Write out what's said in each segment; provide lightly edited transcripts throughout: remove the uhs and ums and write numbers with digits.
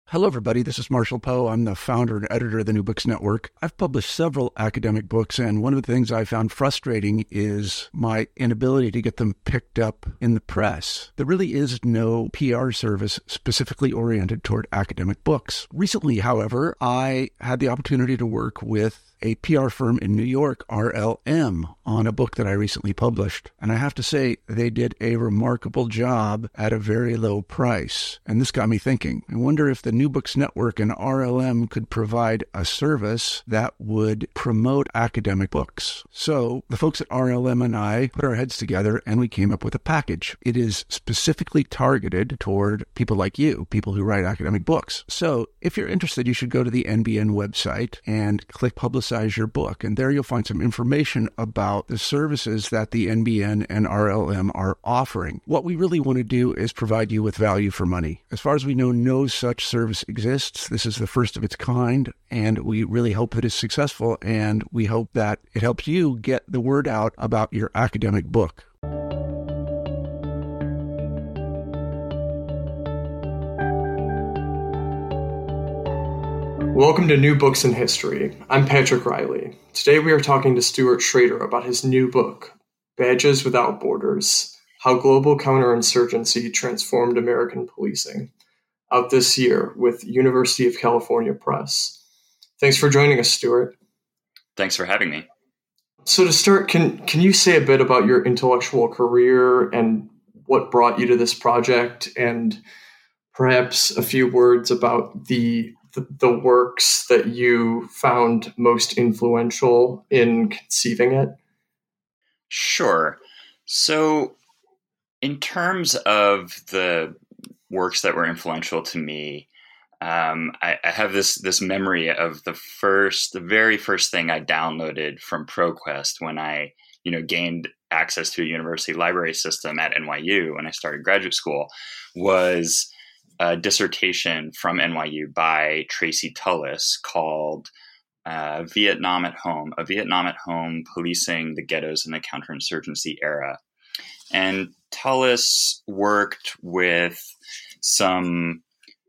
Hello, everybody. This is Marshall Poe. I'm the founder and editor of the New Books Network. I've published several academic books, and one of the things I found frustrating is my inability to get them picked up in the press. There really is no PR service specifically oriented toward academic books. Recently, however, I had the opportunity to work with a PR firm in New York, RLM, on a book that I recently published. And I have to say, they did a remarkable job at a very low price. And this got me thinking. I wonder if the New Books Network and RLM could provide a service that would promote academic books. So the folks at RLM and I put our heads together and we came up with a package. It is specifically targeted toward people like you, people who write academic books. So if you're interested, you should go to the NBN website and click Publicize Your Book. And there you'll find some information about the services that the NBN and RLM are offering. What we really want to do is provide you with value for money. As far as we know, no such service exists. This is the first of its kind, and we really hope that it's successful, and we hope that it helps you get the word out about your academic book. Welcome to New Books in History. I'm Patrick Riley. Today we are talking to Stuart Schrader about his new book, Badges Without Borders: How Global Counterinsurgency Transformed American Policing, out this year with University of California Press. Thanks for joining us, Stuart. Thanks for having me. So to start, can you say a bit about your intellectual career and what brought you to this project, and perhaps a few words about the works that you found most influential in conceiving it? Sure. So in terms of the works that were influential to me, I have this memory of the very first thing I downloaded from ProQuest when I, gained access to a university library system at NYU when I started graduate school, was a dissertation from NYU by Tracy Tullis called Vietnam at Home, A Vietnam at Home, Policing the Ghettos in the Counterinsurgency Era. And Tullis worked with some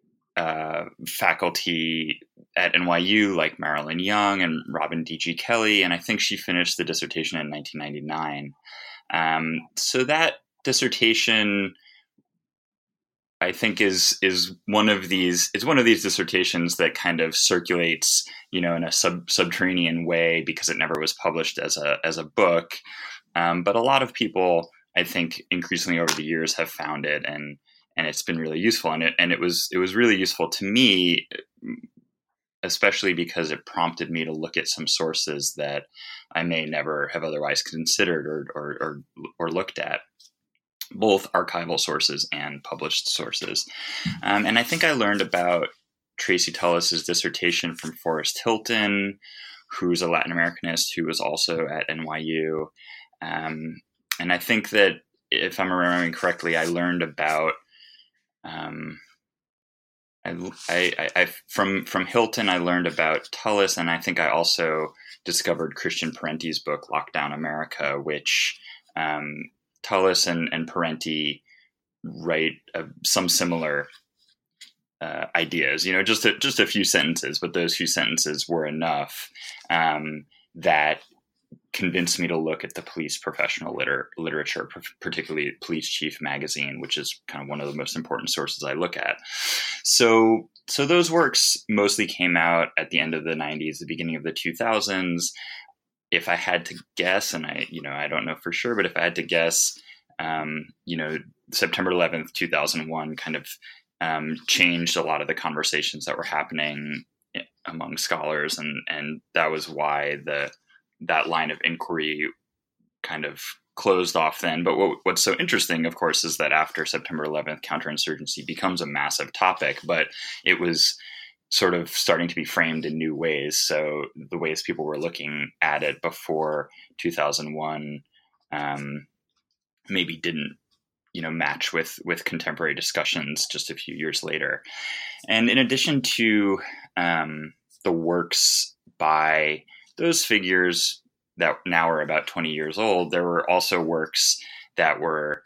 faculty at NYU like Marilyn Young and Robin D.G. Kelley, and I think she finished the dissertation in 1999. So that dissertation, I think, is one of these dissertations that kind of circulates, in a subterranean way because it never was published as a book. But a lot of people, I think, increasingly over the years have found it, and it's been really useful. And it was really useful to me, especially because it prompted me to look at some sources that I may never have otherwise considered or looked at, both archival sources and published sources. And I think I learned about Tracy Tullis's dissertation from Forrest Hilton, who's a Latin Americanist who was also at NYU. And I think that, if I'm remembering correctly, I learned about from Hilton, I learned about Tullis, and I think I also discovered Christian Parenti's book, Lockdown America, which Tullis and Parenti write some similar ideas. Just a few sentences, but those few sentences were enough that convinced me to look at the police professional literature, particularly Police Chief magazine, which is kind of one of the most important sources I look at. So those works mostly came out at the end of the 90s, the beginning of the 2000s. If I had to guess, and I don't know for sure, but if I had to guess, September 11th, 2001 kind of changed a lot of the conversations that were happening among scholars. And that was why that line of inquiry kind of closed off then. But what's so interesting, of course, is that after September 11th, counterinsurgency becomes a massive topic, but it was sort of starting to be framed in new ways. So the ways people were looking at it before 2001 maybe didn't, match with contemporary discussions just a few years later. And in addition to the works by those figures that now are about 20 years old, there were also works that were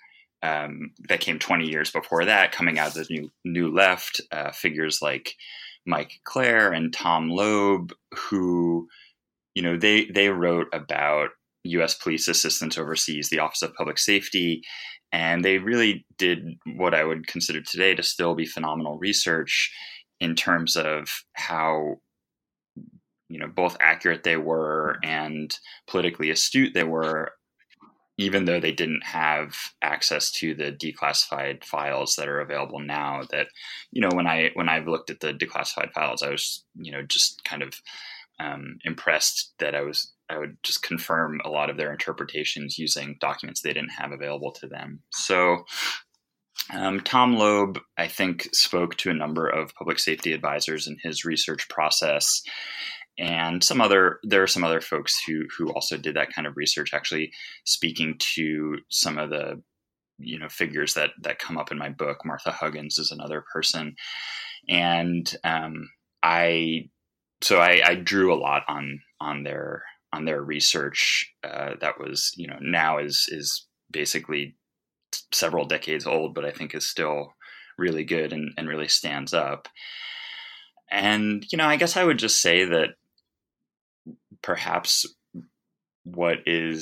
that came 20 years before that, coming out of the New Left, figures like Mike Clare and Tom Loeb, who, they wrote about U.S. police assistance overseas, the Office of Public Safety, and they really did what I would consider today to still be phenomenal research in terms of how, both accurate they were and politically astute they were, even though they didn't have access to the declassified files that are available now. That, when I've looked at the declassified files, I was, just kind of impressed that I would just confirm a lot of their interpretations using documents they didn't have available to them. So Tom Loeb, I think, spoke to a number of public safety advisors in his research process. And there are some other folks who also did that kind of research, actually speaking to some of the, figures that come up in my book. Martha Huggins is another person. And I drew a lot on their research that was, now is basically several decades old, but I think is still really good and really stands up. And, I guess I would just say that perhaps what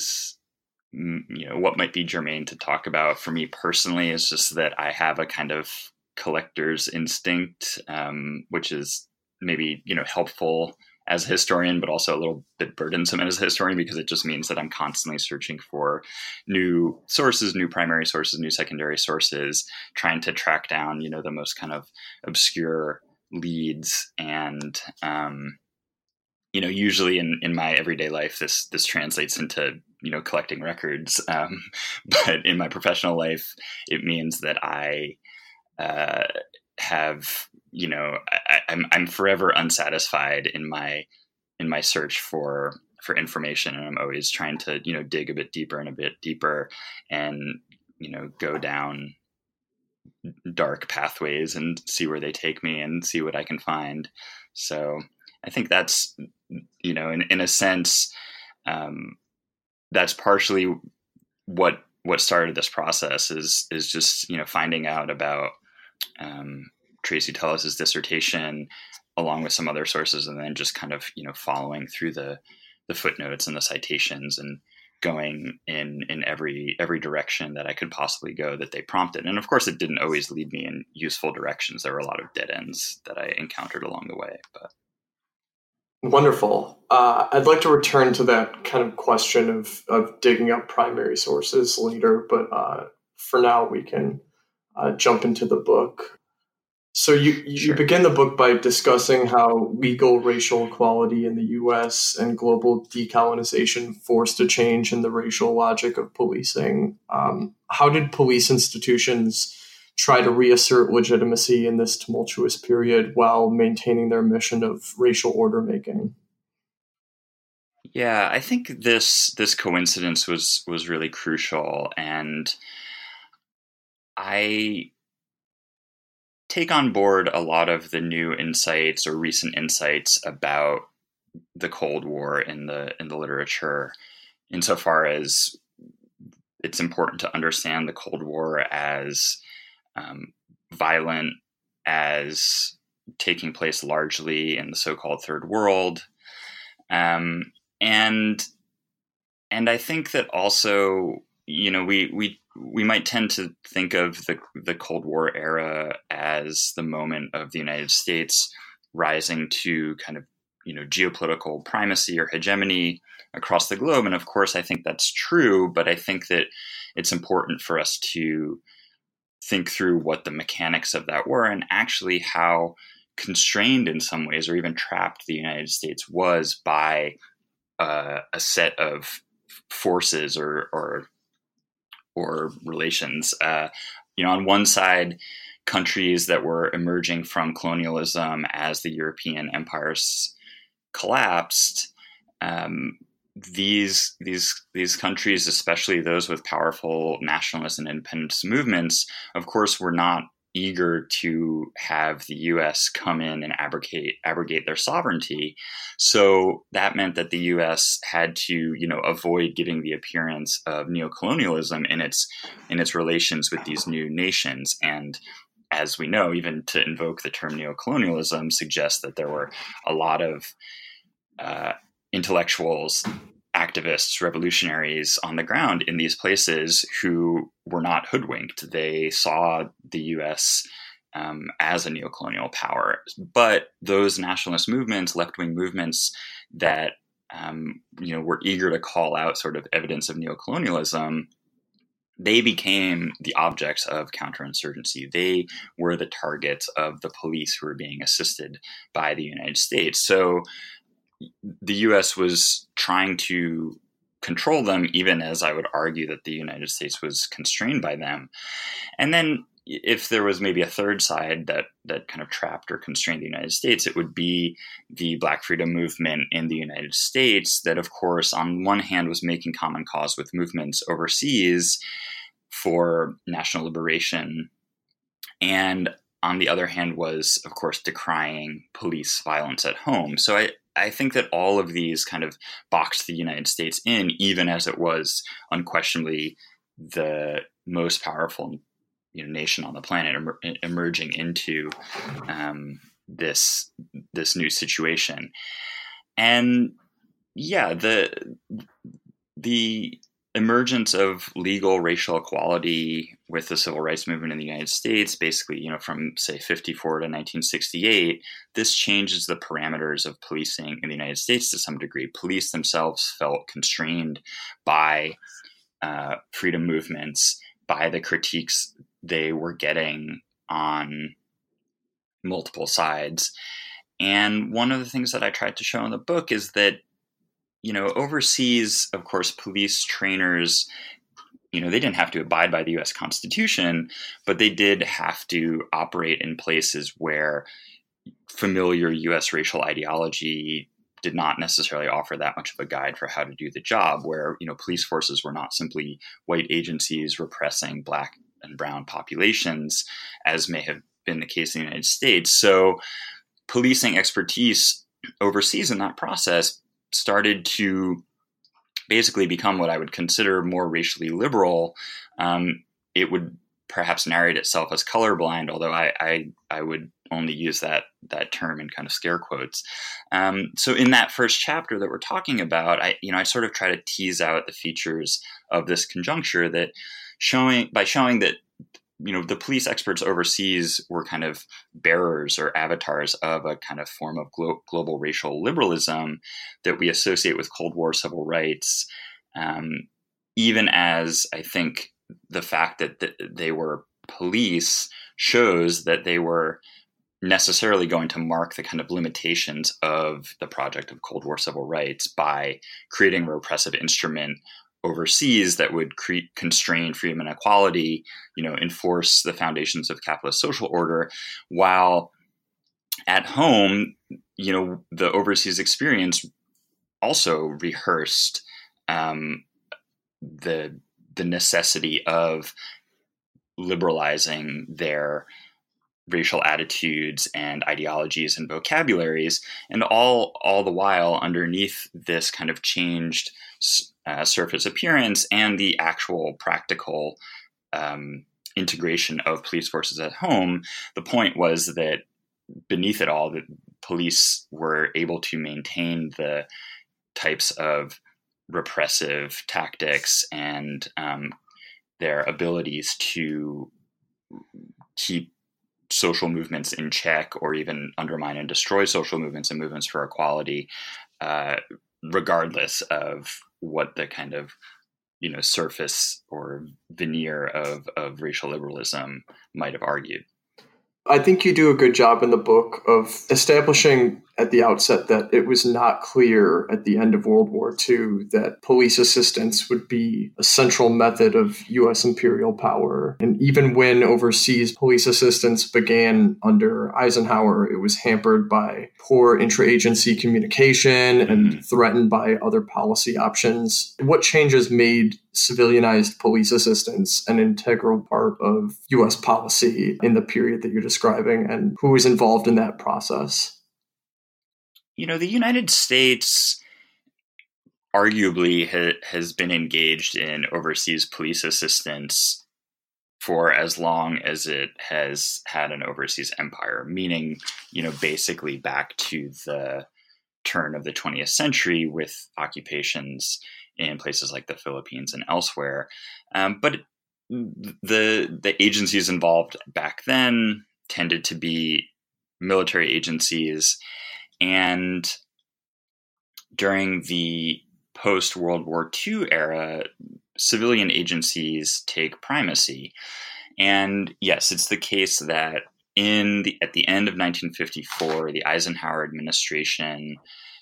might be germane to talk about for me personally is just that I have a kind of collector's instinct, which is maybe, helpful as a historian, but also a little bit burdensome as a historian, because it just means that I'm constantly searching for new sources, new primary sources, new secondary sources, trying to track down, the most kind of obscure leads. And, usually in my everyday life, this translates into, collecting records. But in my professional life, it means that I have, I'm forever unsatisfied in my search for information. And I'm always trying to, dig a bit deeper and, go down dark pathways and see where they take me and see what I can find. So I think that's, in a sense, that's partially what started this process is just, finding out about Tracy Tullis's dissertation along with some other sources, and then just kind of, following through the footnotes and the citations and going in every direction that I could possibly go that they prompted. And of course, it didn't always lead me in useful directions. There were a lot of dead ends that I encountered along the way. But wonderful. I'd like to return to that kind of question of digging up primary sources later, but for now we can jump into the book. So you Sure. begin the book by discussing how legal racial equality in the U.S. and global decolonization forced a change in the racial logic of policing. How did police institutions try to reassert legitimacy in this tumultuous period while maintaining their mission of racial order making? Yeah, I think this coincidence was really crucial, and I take on board a lot of the new insights or recent insights about the Cold War in the literature, insofar as it's important to understand the Cold War as violent, as taking place largely in the so-called Third World, and I think that also, we might tend to think of the Cold War era as the moment of the United States rising to kind of, geopolitical primacy or hegemony across the globe. And of course, I think that's true, but I think that it's important for us to think through what the mechanics of that were and actually how constrained in some ways, or even trapped, the United States was by a set of forces or relations. On one side, countries that were emerging from colonialism as the European empires collapsed. These countries, especially those with powerful nationalist and independence movements, of course, were not eager to have the U.S. come in and abrogate their sovereignty. So that meant that the U.S. had to, avoid giving the appearance of neocolonialism in its relations with these new nations. And as we know, even to invoke the term neocolonialism suggests that there were a lot of intellectuals, activists, revolutionaries on the ground in these places who were not hoodwinked. They saw the U.S. As a neocolonial power. But those nationalist movements, left-wing movements that were eager to call out sort of evidence of neocolonialism, they became the objects of counterinsurgency. They were the targets of the police who were being assisted by the United States. So the U.S. was trying to control them, even as I would argue that the United States was constrained by them. And then if there was maybe a third side that kind of trapped or constrained the United States, it would be the Black freedom movement in the United States that, of course, on one hand was making common cause with movements overseas for national liberation, and on the other hand was, of course, decrying police violence at home. So I think that all of these kind of boxed the United States in, even as it was unquestionably the most powerful nation on the planet emerging into this new situation. And yeah, the emergence of legal racial equality with the civil rights movement in the United States, basically, from say 54 to 1968, this changes the parameters of policing in the United States to some degree. Police themselves felt constrained by freedom movements, by the critiques they were getting on multiple sides. And one of the things that I tried to show in the book is that, overseas, of course, police trainers, they didn't have to abide by the U.S. Constitution, but they did have to operate in places where familiar U.S. racial ideology did not necessarily offer that much of a guide for how to do the job, where, police forces were not simply white agencies repressing Black and brown populations, as may have been the case in the United States. So policing expertise overseas in that process started to basically become what I would consider more racially liberal. It would perhaps narrate itself as colorblind, although I would only use that term in kind of scare quotes. So in that first chapter that we're talking about, I sort of try to tease out the features of this conjuncture that showing that the police experts overseas were kind of bearers or avatars of a kind of form of global racial liberalism that we associate with Cold War civil rights, even as I think the fact that they were police shows that they were necessarily going to mark the kind of limitations of the project of Cold War civil rights by creating a repressive instrument overseas that would constrain freedom and equality, enforce the foundations of capitalist social order, while at home, the overseas experience also rehearsed the necessity of liberalizing their racial attitudes and ideologies and vocabularies, and all the while underneath this kind of changed surface appearance and the actual practical integration of police forces at home, the point was that beneath it all, the police were able to maintain the types of repressive tactics and their abilities to keep social movements in check or even undermine and destroy social movements and movements for equality, regardless of what the kind of surface or veneer of racial liberalism might have argued. I think you do a good job in the book of establishing at the outset that it was not clear at the end of World War II that police assistance would be a central method of U.S. imperial power. And even when overseas police assistance began under Eisenhower, it was hampered by poor intra-agency communication and threatened by other policy options. What changes made civilianized police assistance an integral part of U.S. policy in the period that you're describing, and who was involved in that process? The United States arguably has been engaged in overseas police assistance for as long as it has had an overseas empire, meaning, basically back to the turn of the 20th century with occupations in places like the Philippines and elsewhere. But the agencies involved back then tended to be military agencies. And during the post-World War II era, civilian agencies take primacy. And yes, it's the case that at the end of 1954, the Eisenhower administration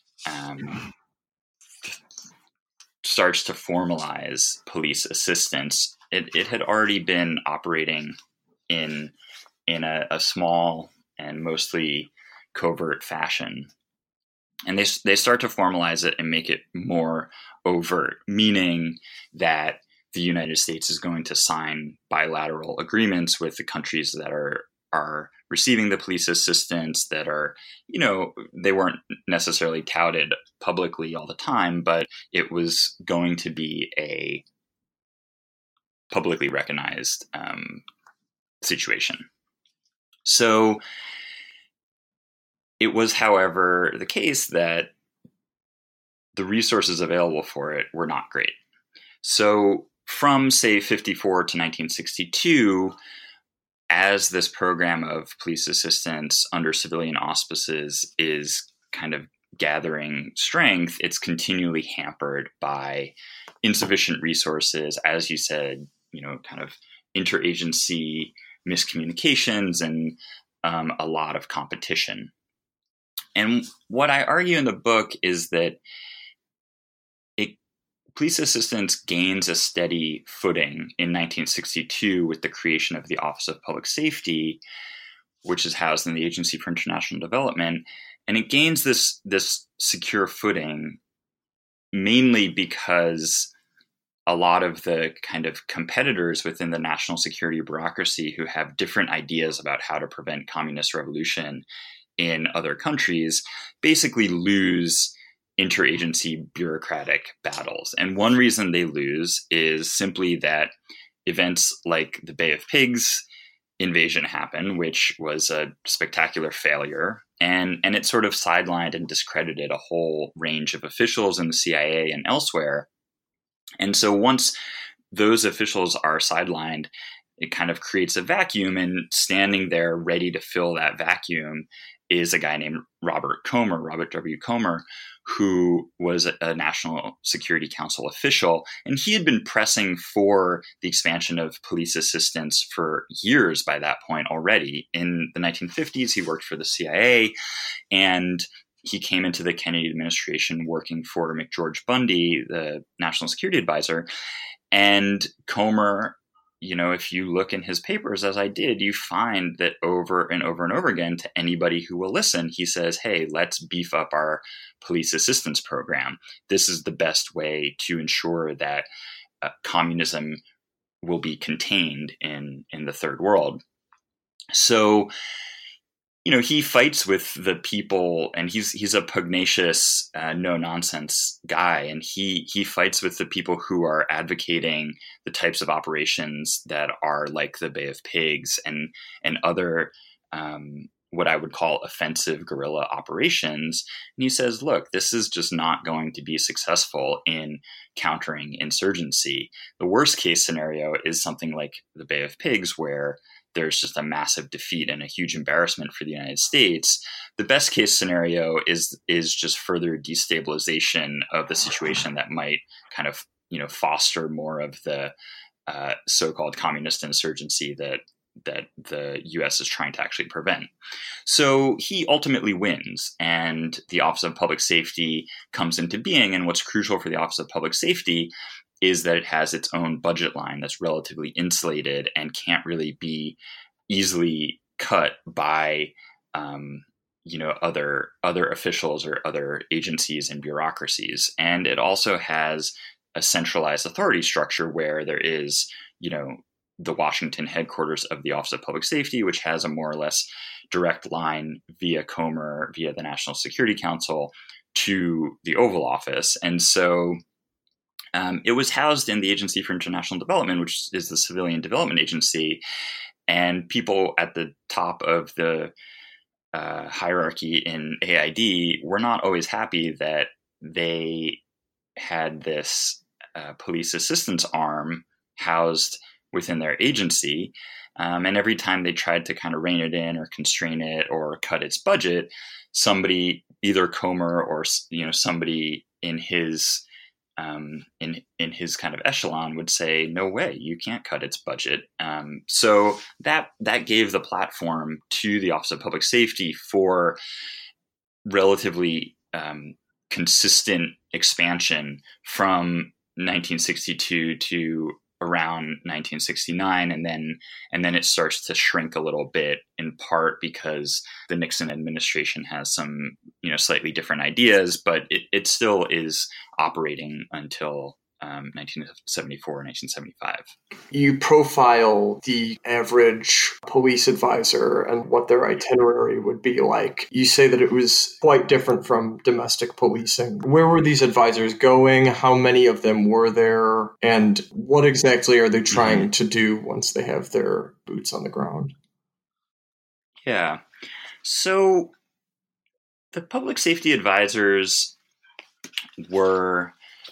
starts to formalize police assistance. It had already been operating in a small and mostly covert fashion. And they start to formalize it and make it more overt, meaning that the United States is going to sign bilateral agreements with the countries that are receiving the police assistance, that are, they weren't necessarily touted publicly all the time, but it was going to be a publicly recognized situation. So it was, however, the case that the resources available for it were not great. So from, say, 54 to 1962, as this program of police assistance under civilian auspices is kind of gathering strength, it's continually hampered by insufficient resources, as you said, kind of interagency miscommunications and a lot of competition. And what I argue in the book is that police assistance gains a steady footing in 1962 with the creation of the Office of Public Safety, which is housed in the Agency for International Development. And it gains this secure footing mainly because a lot of the kind of competitors within the national security bureaucracy who have different ideas about how to prevent communist revolution in other countries basically lose interagency bureaucratic battles. And one reason they lose is simply that events like the Bay of Pigs invasion happened, which was a spectacular failure. And it sort of sidelined and discredited a whole range of officials in the CIA and elsewhere. And so once those officials are sidelined, it kind of creates a vacuum, and standing there ready to fill that vacuum is a guy named Robert W. Comer, who was a National Security Council official. And he had been pressing for the expansion of police assistance for years by that point already. In the 1950s, he worked for the CIA, and he came into the Kennedy administration working for McGeorge Bundy, the National Security Advisor. And Comer, if you look in his papers, as I did, you find that over and over and over again, to anybody who will listen, he says, hey, let's beef up our police assistance program. This is the best way to ensure that communism will be contained in the third world. So, he fights with the people, and he's a pugnacious, no-nonsense guy, and he fights with the people who are advocating the types of operations that are like the Bay of Pigs and other what I would call offensive guerrilla operations. And he says, look, this is just not going to be successful in countering insurgency. The worst case scenario is something like the Bay of Pigs, where there's just a massive defeat and a huge embarrassment for the United States. The best case scenario is just further destabilization of the situation that might kind of, foster more of the so-called communist insurgency the U.S. is trying to actually prevent. So he ultimately wins, and the Office of Public Safety comes into being. And what's crucial for the Office of Public Safety is that it has its own budget line that's relatively insulated and can't really be easily cut by other officials or other agencies and bureaucracies. And it also has a centralized authority structure where there is, the Washington headquarters of the Office of Public Safety, which has a more or less direct line via Comer, via the National Security Council, to the Oval Office. And so it was housed in the Agency for International Development, which is the civilian development agency. And people at the top of the hierarchy in AID were not always happy that they had this police assistance arm housed within their agency. And every time they tried to kind of rein it in or constrain it or cut its budget, somebody, either Comer or somebody in his in his kind of echelon, would say, "No way, you can't cut its budget." So that gave the platform to the Office of Public Safety for relatively consistent expansion from 1962 to around 1969, and then it starts to shrink a little bit, in part because the Nixon administration has some slightly different ideas, but it still is operating until 1974, 1975. You profile the average police advisor and what their itinerary would be like. You say that it was quite different from domestic policing. Where were these advisors going? How many of them were there? And what exactly are they trying to do once they have their boots on the ground? Yeah. So the public safety advisors were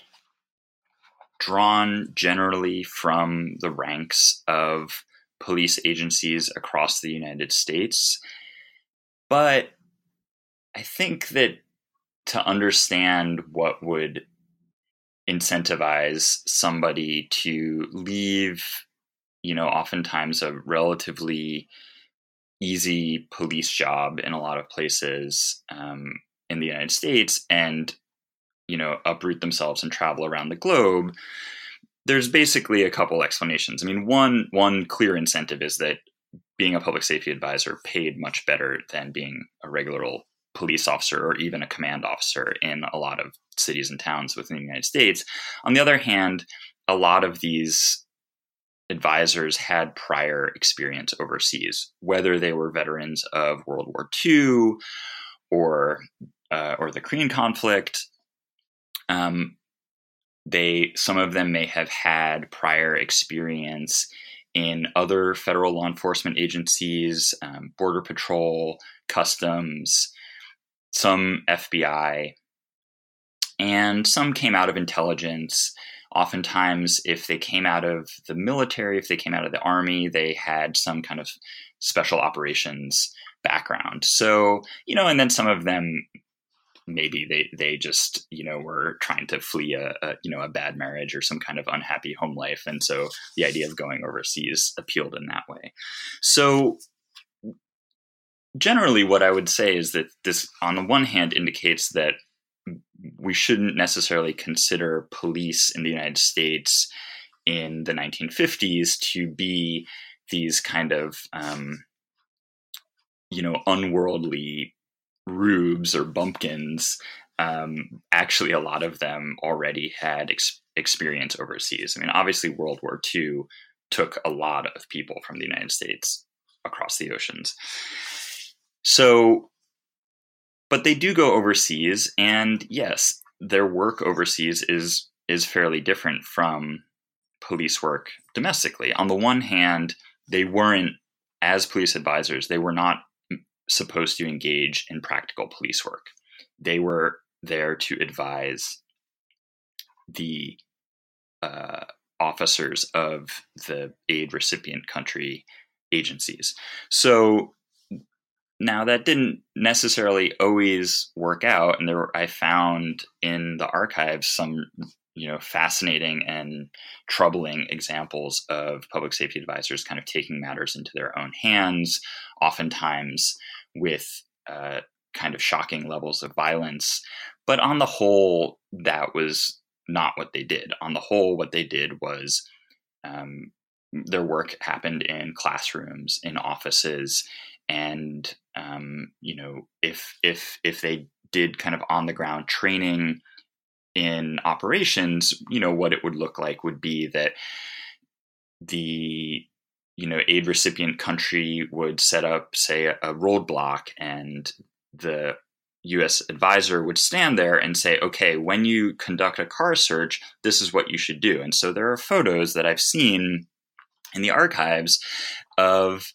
drawn generally from the ranks of police agencies across the United States. But I think that to understand what would incentivize somebody to leave, oftentimes a relatively easy police job in a lot of places in the United States and uproot themselves and travel around the globe, there's basically a couple explanations. I mean, one clear incentive is that being a public safety advisor paid much better than being a regular old police officer or even a command officer in a lot of cities and towns within the United States. On the other hand, a lot of these advisors had prior experience overseas, whether they were veterans of World War II or the Korean conflict. Some of them may have had prior experience in other federal law enforcement agencies, Border Patrol, Customs, some FBI, and some came out of intelligence. Oftentimes, if they came out of the military, if they came out of the Army, they had some kind of special operations background. So, and then some of them, maybe they just, were trying to flee a bad marriage or some kind of unhappy home life. And so the idea of going overseas appealed in that way. So generally what I would say is that this, on the one hand, indicates that we shouldn't necessarily consider police in the United States in the 1950s to be these kind of, unworldly rubes or bumpkins. Actually, a lot of them already had experience overseas. I mean, obviously, World War II took a lot of people from the United States across the oceans. So, but they do go overseas, and yes, their work overseas is fairly different from police work domestically. On the one hand, they weren't, as police advisors, they were not supposed to engage in practical police work. They were there to advise the officers of the aid recipient country agencies. So now that didn't necessarily always work out, and I found in the archives some fascinating and troubling examples of public safety advisors kind of taking matters into their own hands, oftentimes with kind of shocking levels of violence. But on the whole, that was not what they did. On the whole, what they did was their work happened in classrooms, in offices, and if they did kind of on the ground training in operations, what it would look like would be that the aid recipient country would set up, say, a roadblock, and the U.S. advisor would stand there and say, okay, when you conduct a car search, this is what you should do. And so there are photos that I've seen in the archives of,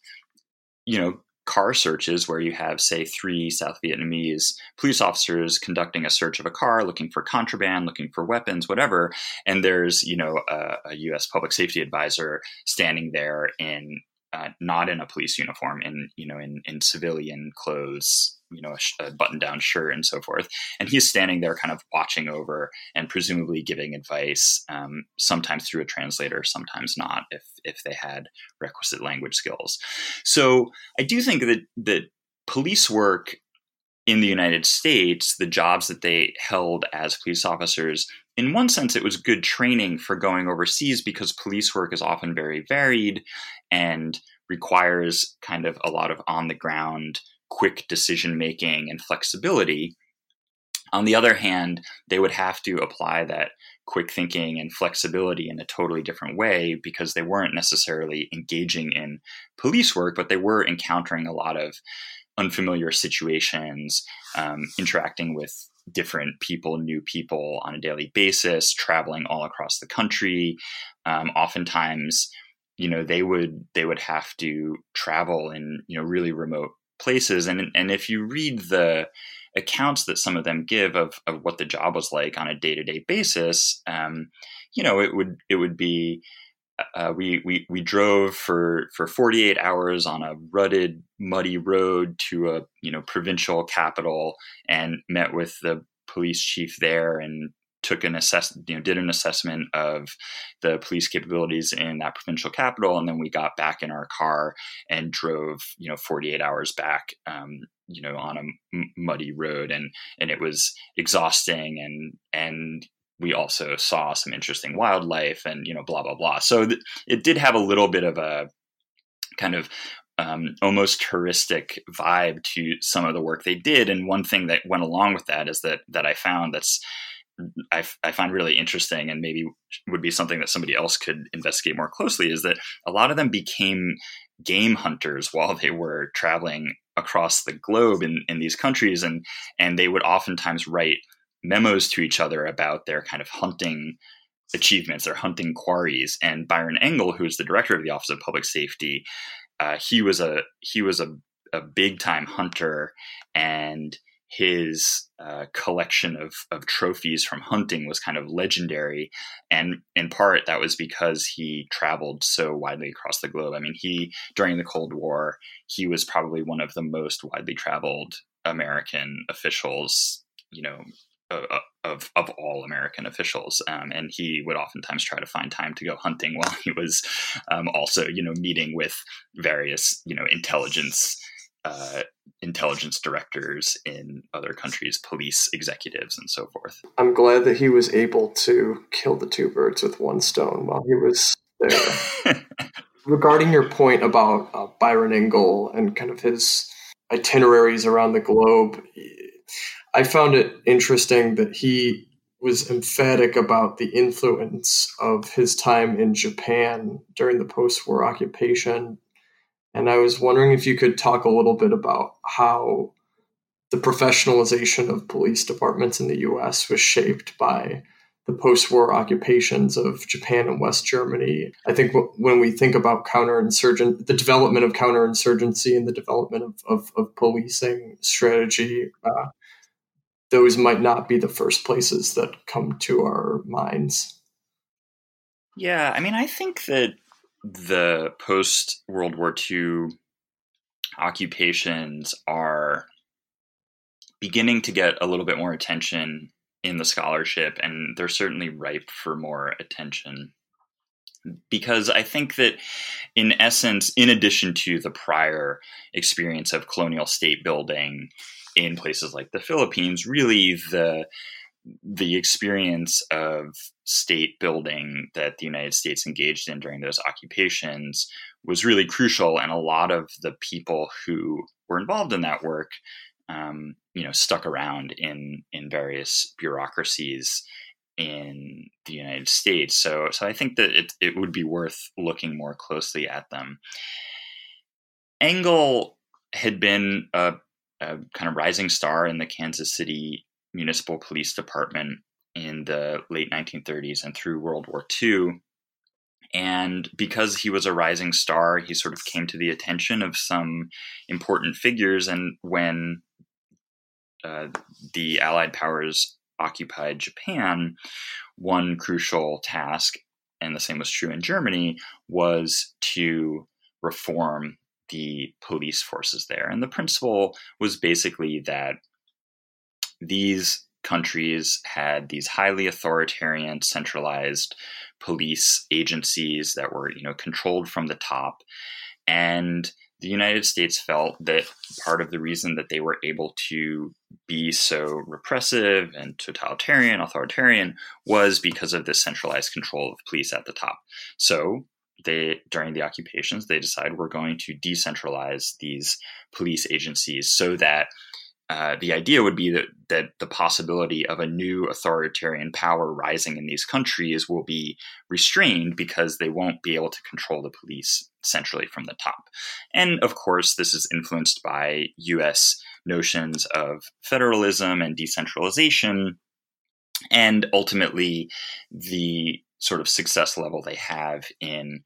car searches where you have, say, 3 South Vietnamese police officers conducting a search of a car, looking for contraband, looking for weapons, whatever. And there's, a U.S. public safety advisor standing there in not in a police uniform, in civilian clothes, a button-down shirt and so forth. And he's standing there kind of watching over and presumably giving advice, sometimes through a translator, sometimes not, if they had requisite language skills. So I do think that police work in the United States, the jobs that they held as police officers, in one sense, it was good training for going overseas, because police work is often very varied and requires kind of a lot of on-the-ground, quick decision-making and flexibility. On the other hand, they would have to apply that quick thinking and flexibility in a totally different way, because they weren't necessarily engaging in police work, but they were encountering a lot of unfamiliar situations, interacting with different people, new people on a daily basis, traveling all across the country. Oftentimes, they would have to travel in, really remote places. And if you read the accounts that some of them give of what the job was like on a day-to-day basis, it would be, we drove for 48 hours on a rutted, muddy road to a provincial capital, and met with the police chief there and did an assessment of the police capabilities in that provincial capital, and then we got back in our car and drove 48 hours back on a muddy road, and it was exhausting, and we also saw some interesting wildlife and, blah, blah, blah. So it did have a little bit of a kind of almost touristic vibe to some of the work they did. And one thing that went along with that is that I found I find really interesting, and maybe would be something that somebody else could investigate more closely, is that a lot of them became game hunters while they were traveling across the globe in these countries. And they would oftentimes write memos to each other about their kind of hunting achievements, their hunting quarries. And Byron Engel, who is the director of the Office of Public Safety, he was a big time hunter, and his collection of trophies from hunting was kind of legendary. And in part, that was because he traveled so widely across the globe. I mean, during the Cold War, he was probably one of the most widely traveled American officials, of all American officials. And he would oftentimes try to find time to go hunting while he was also, meeting with various, intelligence directors in other countries, police executives, and so forth. I'm glad that he was able to kill the 2 birds with 1 stone while he was there. Regarding your point about Byron Engel and kind of his itineraries around the globe, I found it interesting that he was emphatic about the influence of his time in Japan during the post-war occupation. And I was wondering if you could talk a little bit about how the professionalization of police departments in the U.S. was shaped by the post-war occupations of Japan and West Germany. I think when we think about the development of counterinsurgency and the development of policing strategy, those might not be the first places that come to our minds. Yeah, I mean, I think that the post-World War II occupations are beginning to get a little bit more attention in the scholarship, and they're certainly ripe for more attention. Because I think that, in essence, in addition to the prior experience of colonial state building in places like the Philippines, really the experience of state building that the United States engaged in during those occupations was really crucial. And a lot of the people who were involved in that work, stuck around in various bureaucracies in the United States. So I think that it would be worth looking more closely at them. Engel had been a kind of rising star in the Kansas City Municipal Police Department in the late 1930s and through World War II. And because he was a rising star, he sort of came to the attention of some important figures. And when the Allied powers occupied Japan, one crucial task, and the same was true in Germany, was to reform the police forces there. And the principle was basically that these countries had these highly authoritarian, centralized police agencies that were, controlled from the top. And the United States felt that part of the reason that they were able to be so repressive and totalitarian, authoritarian, was because of this centralized control of police at the top. So during the occupations, they decided we're going to decentralize these police agencies so that the idea would be that the possibility of a new authoritarian power rising in these countries will be restrained because they won't be able to control the police centrally from the top. And of course, this is influenced by U.S. notions of federalism and decentralization, and ultimately the sort of success level they have in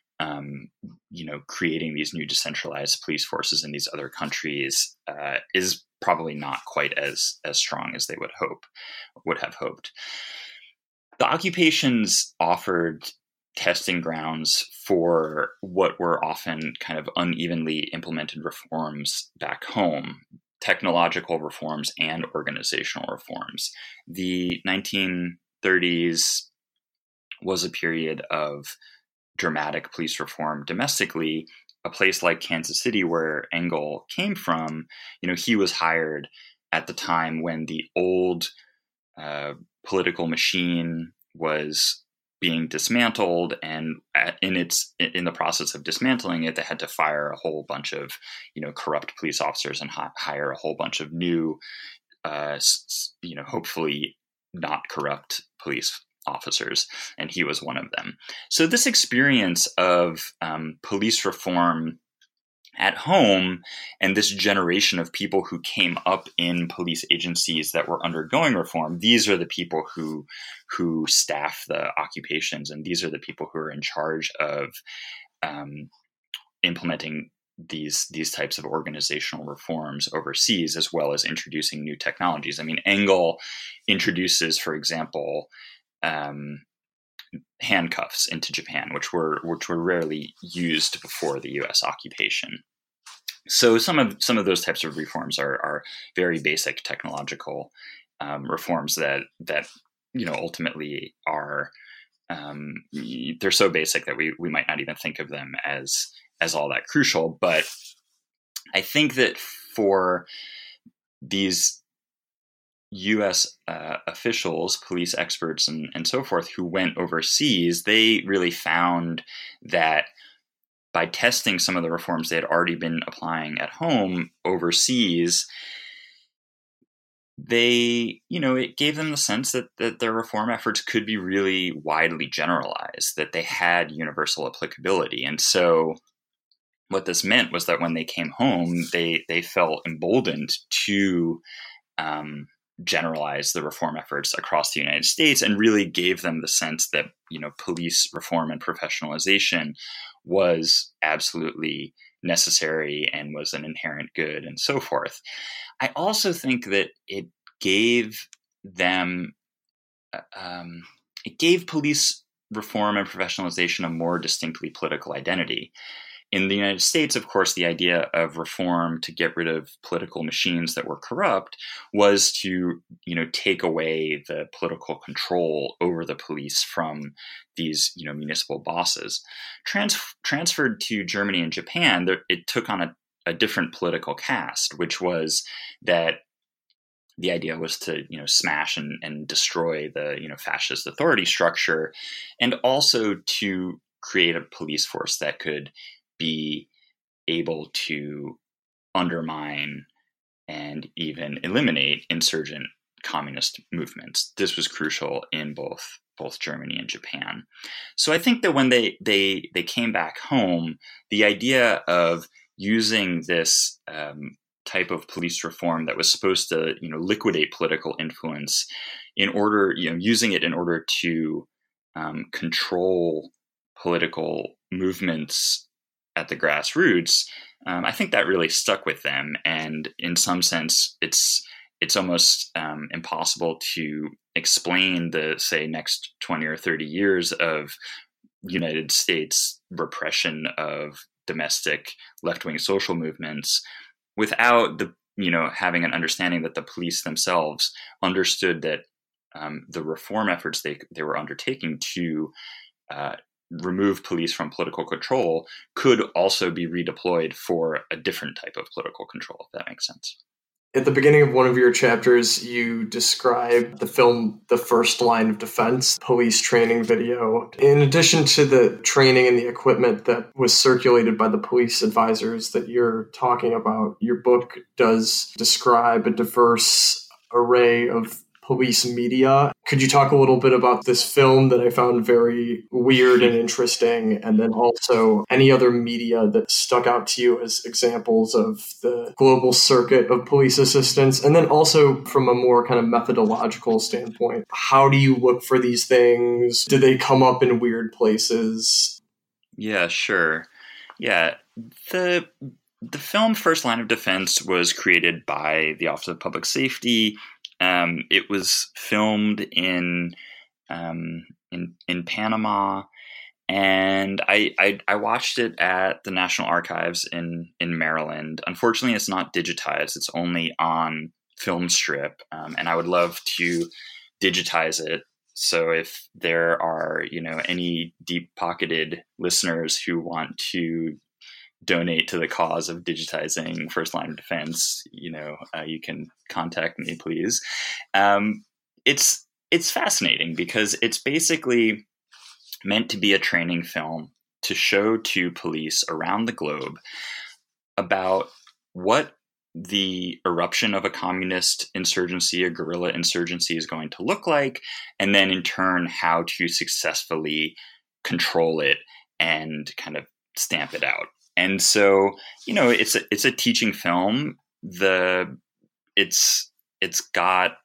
creating these new decentralized police forces in these other countries is probably not quite as strong as they would have hoped. The occupations offered testing grounds for what were often kind of unevenly implemented reforms back home, technological reforms and organizational reforms. The 1930s was a period of dramatic police reform domestically. A place like Kansas City, where Engel came from, he was hired at the time when the old political machine was being dismantled, and in the process of dismantling it, they had to fire a whole bunch of corrupt police officers and hire a whole bunch of new, hopefully not corrupt police officers, and he was one of them. So this experience of police reform at home, and this generation of people who came up in police agencies that were undergoing reform, these are the people who staff the occupations, and these are the people who are in charge of implementing these types of organizational reforms overseas, as well as introducing new technologies. I mean, Engel introduces, for example, handcuffs into Japan, which were rarely used before the U.S. occupation. So some of those types of reforms are very basic technological reforms that ultimately are they're so basic that we might not even think of them as all that crucial. But I think that for these U.S. officials, police experts, and so forth, who went overseas, they really found that by testing some of the reforms they had already been applying at home overseas, it gave them the sense that their reform efforts could be really widely generalized, that they had universal applicability. And so what this meant was that when they came home, they felt emboldened to generalize the reform efforts across the United States, and really gave them the sense that, police reform and professionalization was absolutely necessary and was an inherent good, and so forth. I also think that it gave them, it gave police reform and professionalization a more distinctly political identity. in the United States, of course, the idea of reform to get rid of political machines that were corrupt was to, take away the political control over the police from these, municipal bosses. Transferred to Germany and Japan, it took on a different political cast, which was that the idea was to, smash and destroy the, fascist authority structure, and also to create a police force that could be able to undermine and even eliminate insurgent communist movements. This was crucial in both Germany and Japan. So I think that when they came back home, the idea of using this type of police reform that was supposed to, liquidate political influence in order, using it in order to control political movements at the grassroots, I think that really stuck with them. And in some sense, it's almost impossible to explain the, say, next 20 or 30 years of United States repression of domestic left-wing social movements without having an understanding that the police themselves understood that the reform efforts they were undertaking to remove police from political control could also be redeployed for a different type of political control, if that makes sense. At the beginning of one of your chapters, you describe the film The First Line of Defense police training video. In addition to the training and the equipment that was circulated by the police advisors that you're talking about, your book does describe a diverse array of police media. Could you talk a little bit about this film that I found very weird and interesting, and then also any other media that stuck out to you as examples of the global circuit of police assistance? And then also from a more kind of methodological standpoint, how do you look for these things? Do they come up in weird places? Yeah, sure. Yeah, the film First Line of Defense was created by the Office of Public Safety. It was filmed in Panama, and I watched it at the National Archives in Maryland. Unfortunately, it's not digitized; it's only on film strip, and I would love to digitize it. So if there are any deep-pocketed listeners who want to donate to the cause of digitizing First Line of Defense, you can contact me, please. It's fascinating because it's basically meant to be a training film to show to police around the globe about what the eruption of a communist insurgency, a guerrilla insurgency, is going to look like, and then in turn how to successfully control it and kind of stamp it out. And so, it's a teaching film. It's got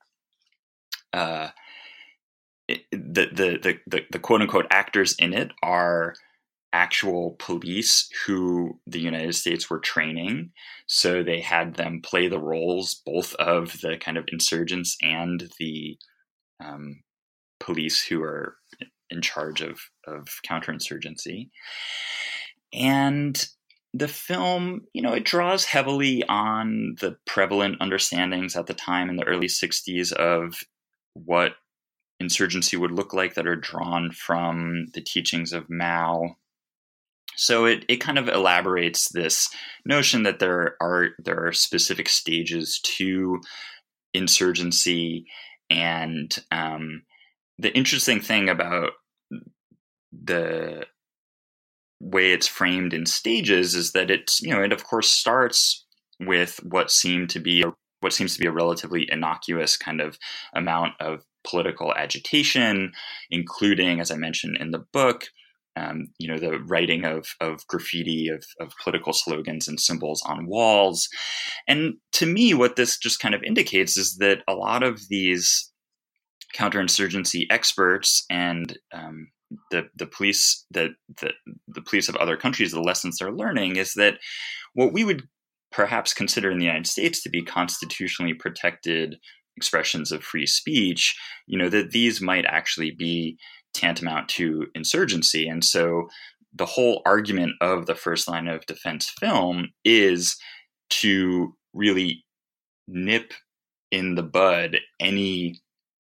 the quote unquote actors in it are actual police who the United States were training. So they had them play the roles both of the kind of insurgents and the police who are in charge of counterinsurgency. And the film, it draws heavily on the prevalent understandings at the time in the early 60s of what insurgency would look like that are drawn from the teachings of Mao. So it kind of elaborates this notion that there are specific stages to insurgency. And the interesting thing about the way it's framed in stages is that it of course starts with what seems to be a relatively innocuous kind of amount of political agitation, including, as I mentioned in the book, the writing of graffiti of political slogans and symbols on walls. And to me, what this just kind of indicates is that a lot of these counterinsurgency experts and the police the police of other countries, the lessons they're learning is that what we would perhaps consider in the United States to be constitutionally protected expressions of free speech, that these might actually be tantamount to insurgency. And so the whole argument of the First Line of Defense film is to really nip in the bud any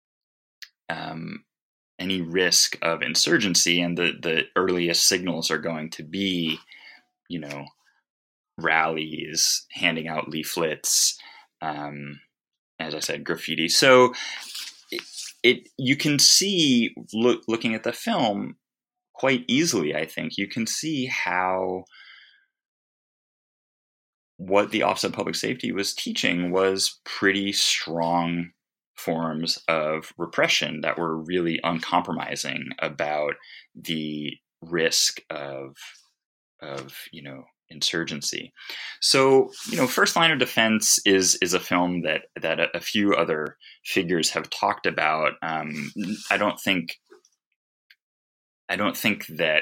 risk of insurgency, and the earliest signals are going to be, rallies, handing out leaflets, as I said, graffiti. So you can see, looking at the film quite easily, I think, you can see how what the Office of Public Safety was teaching was pretty strong forms of repression that were really uncompromising about the risk of insurgency. So, First Line of Defense is a film that a few other figures have talked about. I don't think that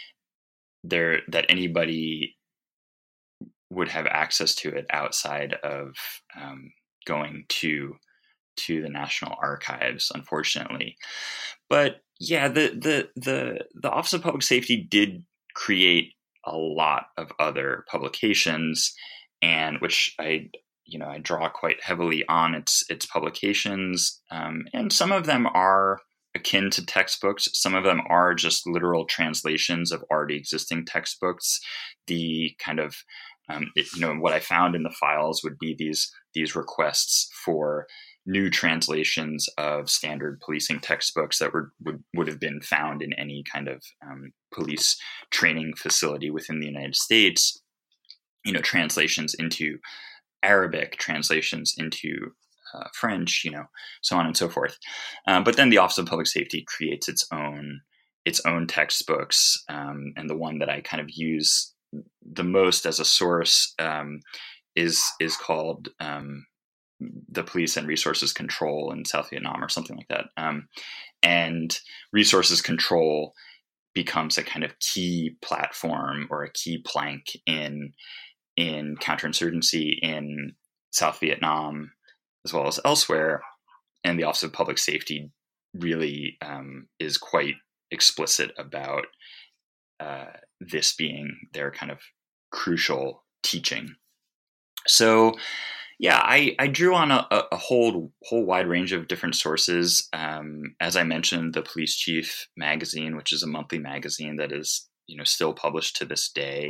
anybody would have access to it outside of going to the National Archives, unfortunately. But yeah, the Office of Public Safety did create a lot of other publications, and which I draw quite heavily on its publications, and some of them are akin to textbooks. Some of them are just literal translations of already existing textbooks. The kind of what I found in the files would be these requests for new translations of standard policing textbooks that would have been found in any kind of police training facility within the United States. Translations into Arabic, translations into French, so on and so forth. But then the Office of Public Safety creates its own textbooks, and the one that I kind of use the most as a source is called The Police and Resources Control in South Vietnam, or something like that. And resources control becomes a kind of key platform or a key plank in counterinsurgency in South Vietnam as well as elsewhere. And the Office of Public Safety really is quite explicit about this being their kind of crucial teaching. So yeah, I drew on a whole wide range of different sources. As I mentioned, the Police Chief magazine, which is a monthly magazine that is still published to this day.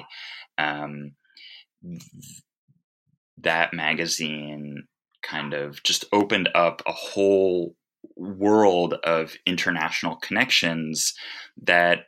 That magazine kind of just opened up a whole world of international connections that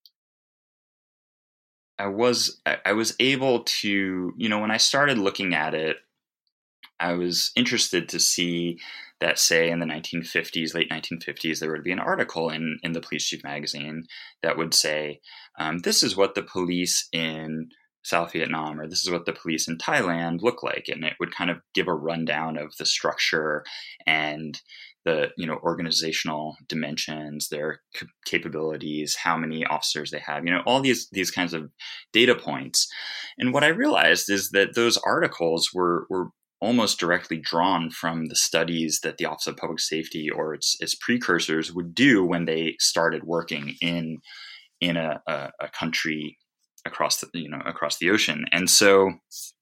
I was able to, when I started looking at it, I was interested to see that, say, in the 1950s, late 1950s, there would be an article in the Police Chief magazine that would say, this is what the police in South Vietnam, or this is what the police in Thailand look like. And it would kind of give a rundown of the structure and the organizational dimensions, their capabilities, how many officers they have, all these kinds of data points. And what I realized is that those articles were almost directly drawn from the studies that the Office of Public Safety or its precursors would do when they started working in a country across the ocean. And so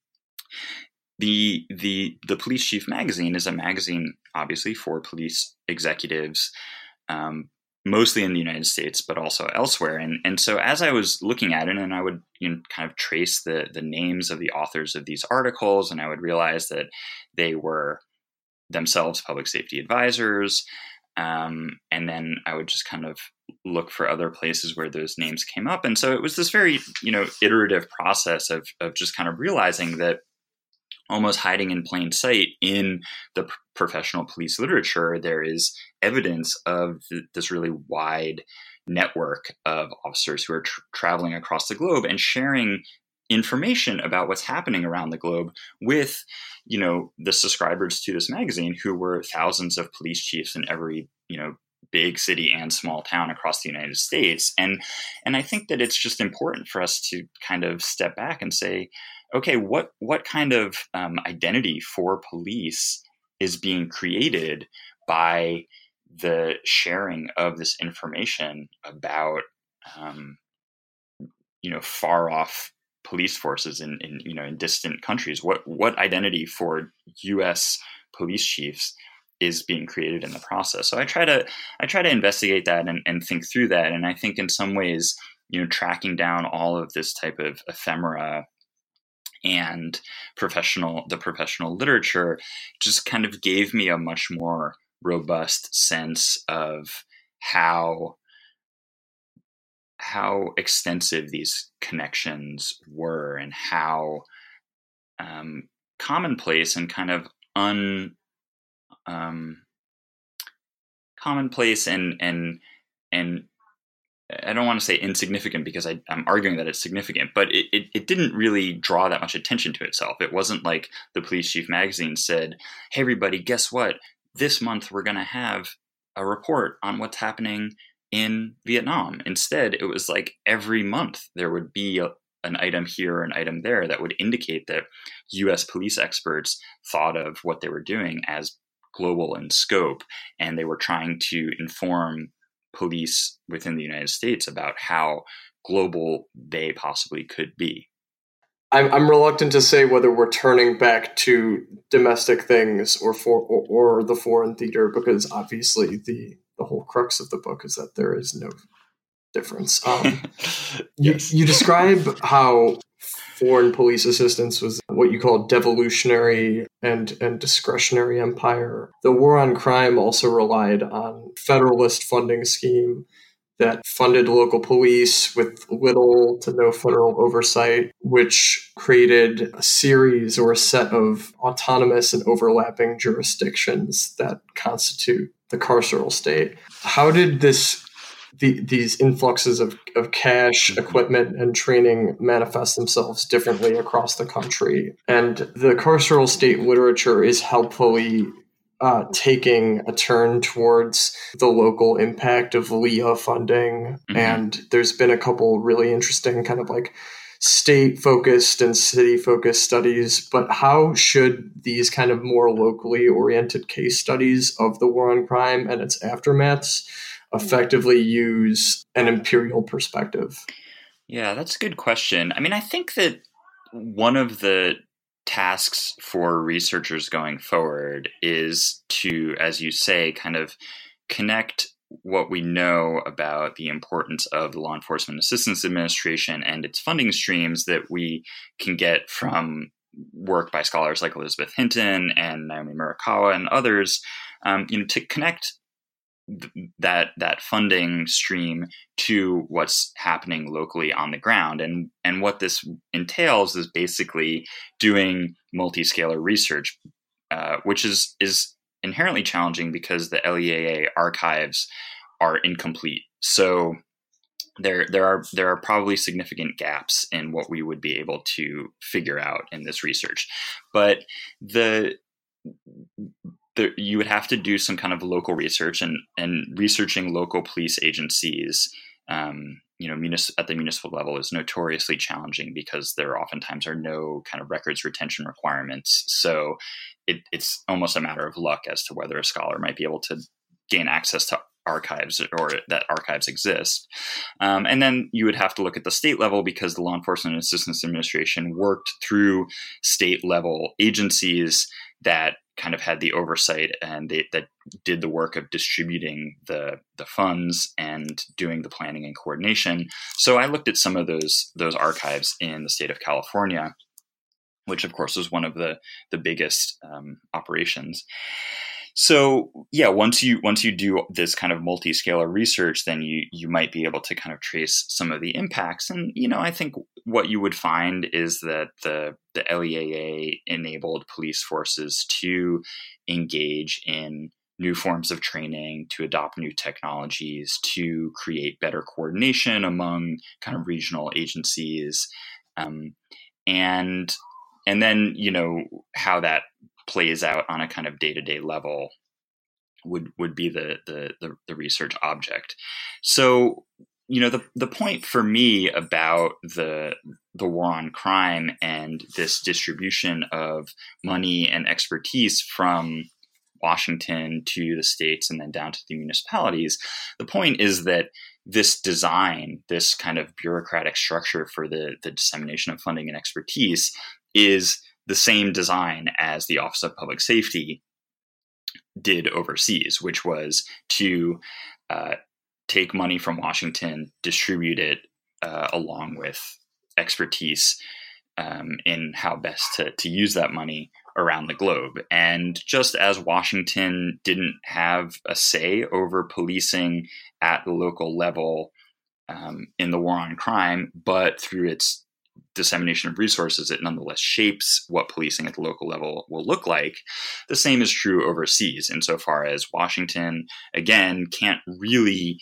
the Police Chief magazine is a magazine, obviously, for police executives, mostly in the United States, but also elsewhere. And so as I was looking at it, and I would kind of trace the names of the authors of these articles, and I would realize that they were themselves public safety advisors. And then I would just kind of look for other places where those names came up. And so it was this very, iterative process of just kind of realizing that almost hiding in plain sight in the professional police literature, there is evidence of this really wide network of officers who are traveling across the globe and sharing information about what's happening around the globe with, the subscribers to this magazine, who were thousands of police chiefs in every, big city and small town across the United States. And I think that it's just important for us to kind of step back and say, okay, what kind of identity for police is being created by the sharing of this information about far off police forces in distant countries? What identity for U.S. police chiefs is being created in the process? So I try to investigate that and think through that. And I think in some ways, tracking down all of this type of ephemera and the professional literature just kind of gave me a much more robust sense of how extensive these connections were, and how commonplace and kind of commonplace and I don't want to say insignificant, because I'm arguing that it's significant, but it didn't really draw that much attention to itself. It wasn't like the Police Chief magazine said, "Hey everybody, guess what? This month we're going to have a report on what's happening in Vietnam." Instead, it was like every month there would be an item here or an item there that would indicate that U.S. police experts thought of what they were doing as global in scope, and they were trying to inform police within the United States about how global they possibly could be. I'm reluctant to say whether we're turning back to domestic things or the foreign theater, because obviously the whole crux of the book is that there is no difference. Yes. You describe how foreign police assistance was what you call devolutionary and discretionary empire. The war on crime also relied on federalist funding scheme that funded local police with little to no federal oversight, which created a series or a set of autonomous and overlapping jurisdictions that constitute the carceral state. How did these influxes of cash, equipment, and training manifest themselves differently across the country? And the carceral state literature is helpfully taking a turn towards the local impact of LEA funding. Mm-hmm. And there's been a couple really interesting kind of like state-focused and city-focused studies. But how should these kind of more locally oriented case studies of the war on crime and its aftermaths effectively use an imperial perspective? Yeah, that's a good question. I mean, I think that one of the tasks for researchers going forward is to, as you say, kind of connect what we know about the importance of the Law Enforcement Assistance Administration and its funding streams that we can get from work by scholars like Elizabeth Hinton and Naomi Murakawa and others, to connect that funding stream to what's happening locally on the ground. And what this entails is basically doing multi-scalar research, which is inherently challenging because the LEAA archives are incomplete. So there are probably significant gaps in what we would be able to figure out in this research. But you would have to do some kind of local research, and researching local police agencies, at the municipal level is notoriously challenging because there oftentimes are no kind of records retention requirements. So it's almost a matter of luck as to whether a scholar might be able to gain access to archives or that archives exist. And then you would have to look at the state level, because the Law Enforcement and Assistance Administration worked through state level agencies that kind of had the oversight and that did the work of distributing the funds and doing the planning and coordination. So I looked at some of those archives in the state of California, which of course was one of the biggest operations. So yeah, once you do this kind of multi-scalar research, then you might be able to kind of trace some of the impacts. And I think what you would find is that the LEAA enabled police forces to engage in new forms of training, to adopt new technologies, to create better coordination among kind of regional agencies, and then how that plays out on a kind of day-to-day level would be the research object. So, the point for me about the war on crime and this distribution of money and expertise from Washington to the states and then down to the municipalities. The point is that this design, this kind of bureaucratic structure for the dissemination of funding and expertise is the same design as the Office of Public Safety did overseas, which was to take money from Washington, distribute it along with expertise in how best to use that money around the globe. And just as Washington didn't have a say over policing at the local level in the war on crime, but through its dissemination of resources, it nonetheless shapes what policing at the local level will look like. The same is true overseas, insofar as Washington, again, can't really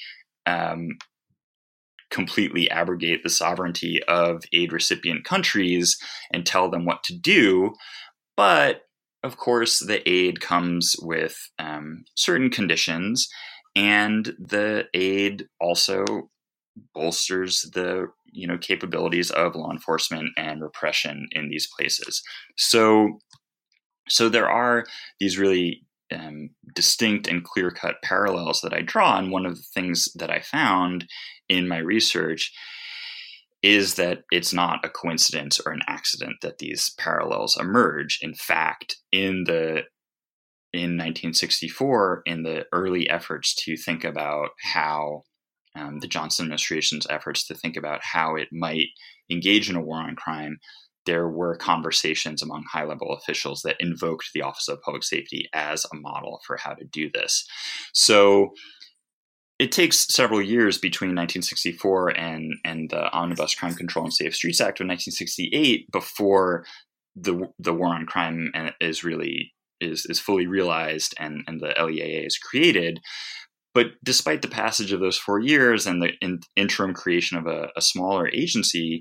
completely abrogate the sovereignty of aid recipient countries and tell them what to do. But of course, the aid comes with certain conditions, and the aid also bolsters the capabilities of law enforcement and repression in these places. So there are these really distinct and clear-cut parallels that I draw. And one of the things that I found in my research is that it's not a coincidence or an accident that these parallels emerge. In fact, in 1964, in the early efforts to think about how the Johnson administration's efforts to think about how it might engage in a war on crime, there were conversations among high-level officials that invoked the Office of Public Safety as a model for how to do this. So it takes several years between 1964 and the Omnibus Crime Control and Safe Streets Act of 1968 before the war on crime is fully realized and the LEAA is created. But despite the passage of those 4 years and the interim creation of a smaller agency,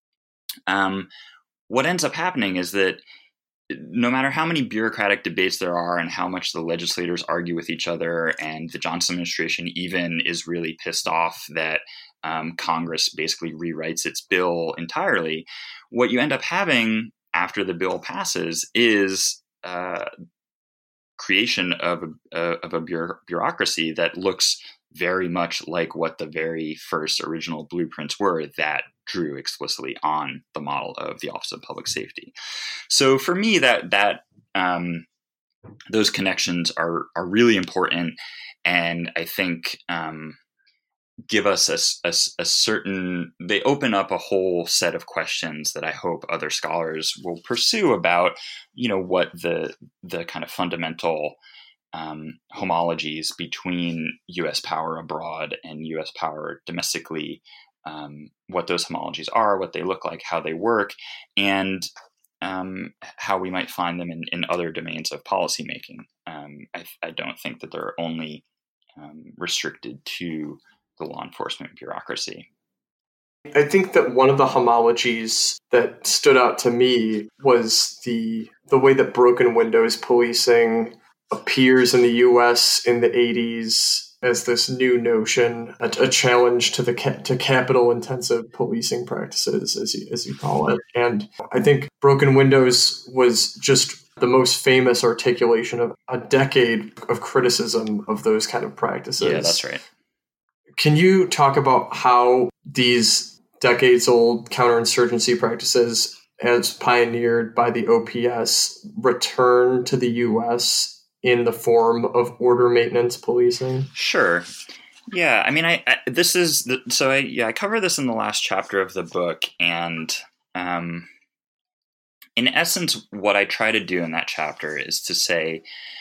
what ends up happening is that no matter how many bureaucratic debates there are and how much the legislators argue with each other, and the Johnson administration even is really pissed off that Congress basically rewrites its bill entirely, what you end up having after the bill passes is creation of a bureaucracy that looks very much like what the very first original blueprints were that drew explicitly on the model of the Office of Public Safety. So for me, that those connections are really important, and I think give us a certain, they open up a whole set of questions that I hope other scholars will pursue about, what the kind of fundamental homologies between U.S. power abroad and U.S. power domestically, what those homologies are, what they look like, how they work, and how we might find them in other domains of policymaking. I don't think that they're only restricted to the law enforcement bureaucracy. I think that one of the homologies that stood out to me was the way that broken windows policing appears in the U.S. in the 80s as this new notion, a challenge to to capital-intensive policing practices, as you call it. And I think broken windows was just the most famous articulation of a decade of criticism of those kind of practices. Yeah, that's right. Can you talk about how these decades-old counterinsurgency practices, as pioneered by the OPS, return to the U.S. in the form of order maintenance policing? Sure. Yeah, I mean, I cover this in the last chapter of the book, and in essence, what I try to do in that chapter is to say,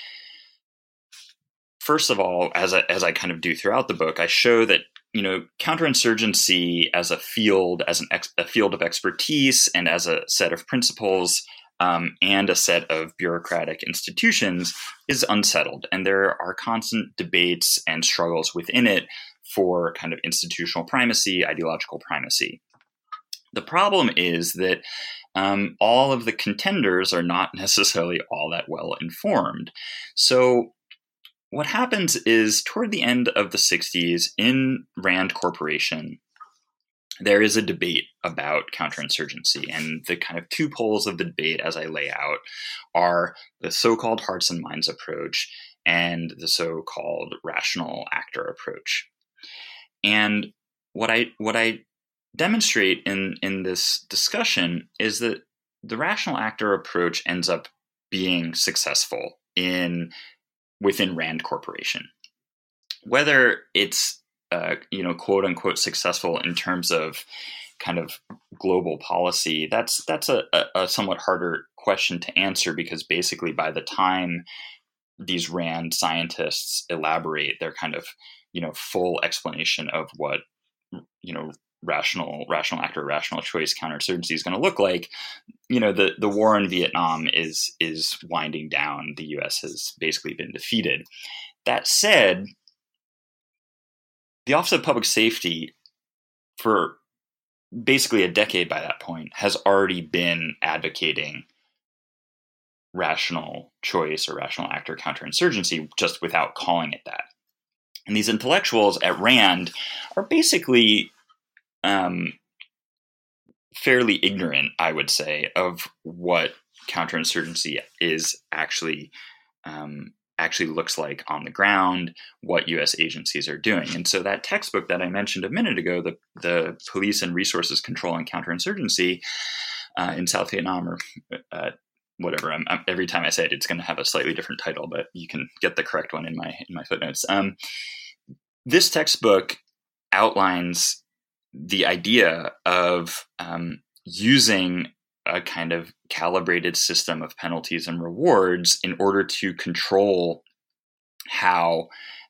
first of all, as I kind of do throughout the book, I show that counterinsurgency as a field, a field of expertise, and as a set of principles, and a set of bureaucratic institutions is unsettled, and there are constant debates and struggles within it for kind of institutional primacy, ideological primacy. The problem is that all of the contenders are not necessarily all that well informed. So what happens is, toward the end of the 60s in Rand Corporation, there is a debate about counterinsurgency, and the kind of two poles of the debate, as I lay out, are the so-called hearts and minds approach and the so-called rational actor approach. And what I demonstrate in this discussion is that the rational actor approach ends up being successful within Rand Corporation. Whether it's quote unquote successful in terms of kind of global policy, that's a somewhat harder question to answer, because basically by the time these Rand scientists elaborate their kind of full explanation of what rational actor, rational choice counterinsurgency is going to look like, the war in Vietnam is winding down. The U.S. has basically been defeated. That said, the Office of Public Safety, for basically a decade by that point, has already been advocating rational choice or rational actor counterinsurgency, just without calling it that. And these intellectuals at Rand are basically fairly ignorant, I would say, of what counterinsurgency is actually looks like on the ground, what U.S. agencies are doing. And so that textbook that I mentioned a minute ago, the Police and Resources Control and Counterinsurgency in South Vietnam, or whatever, every time I say it, it's going to have a slightly different title, but you can get the correct one in my footnotes. This textbook outlines the idea of using a kind of calibrated system of penalties and rewards in order to control how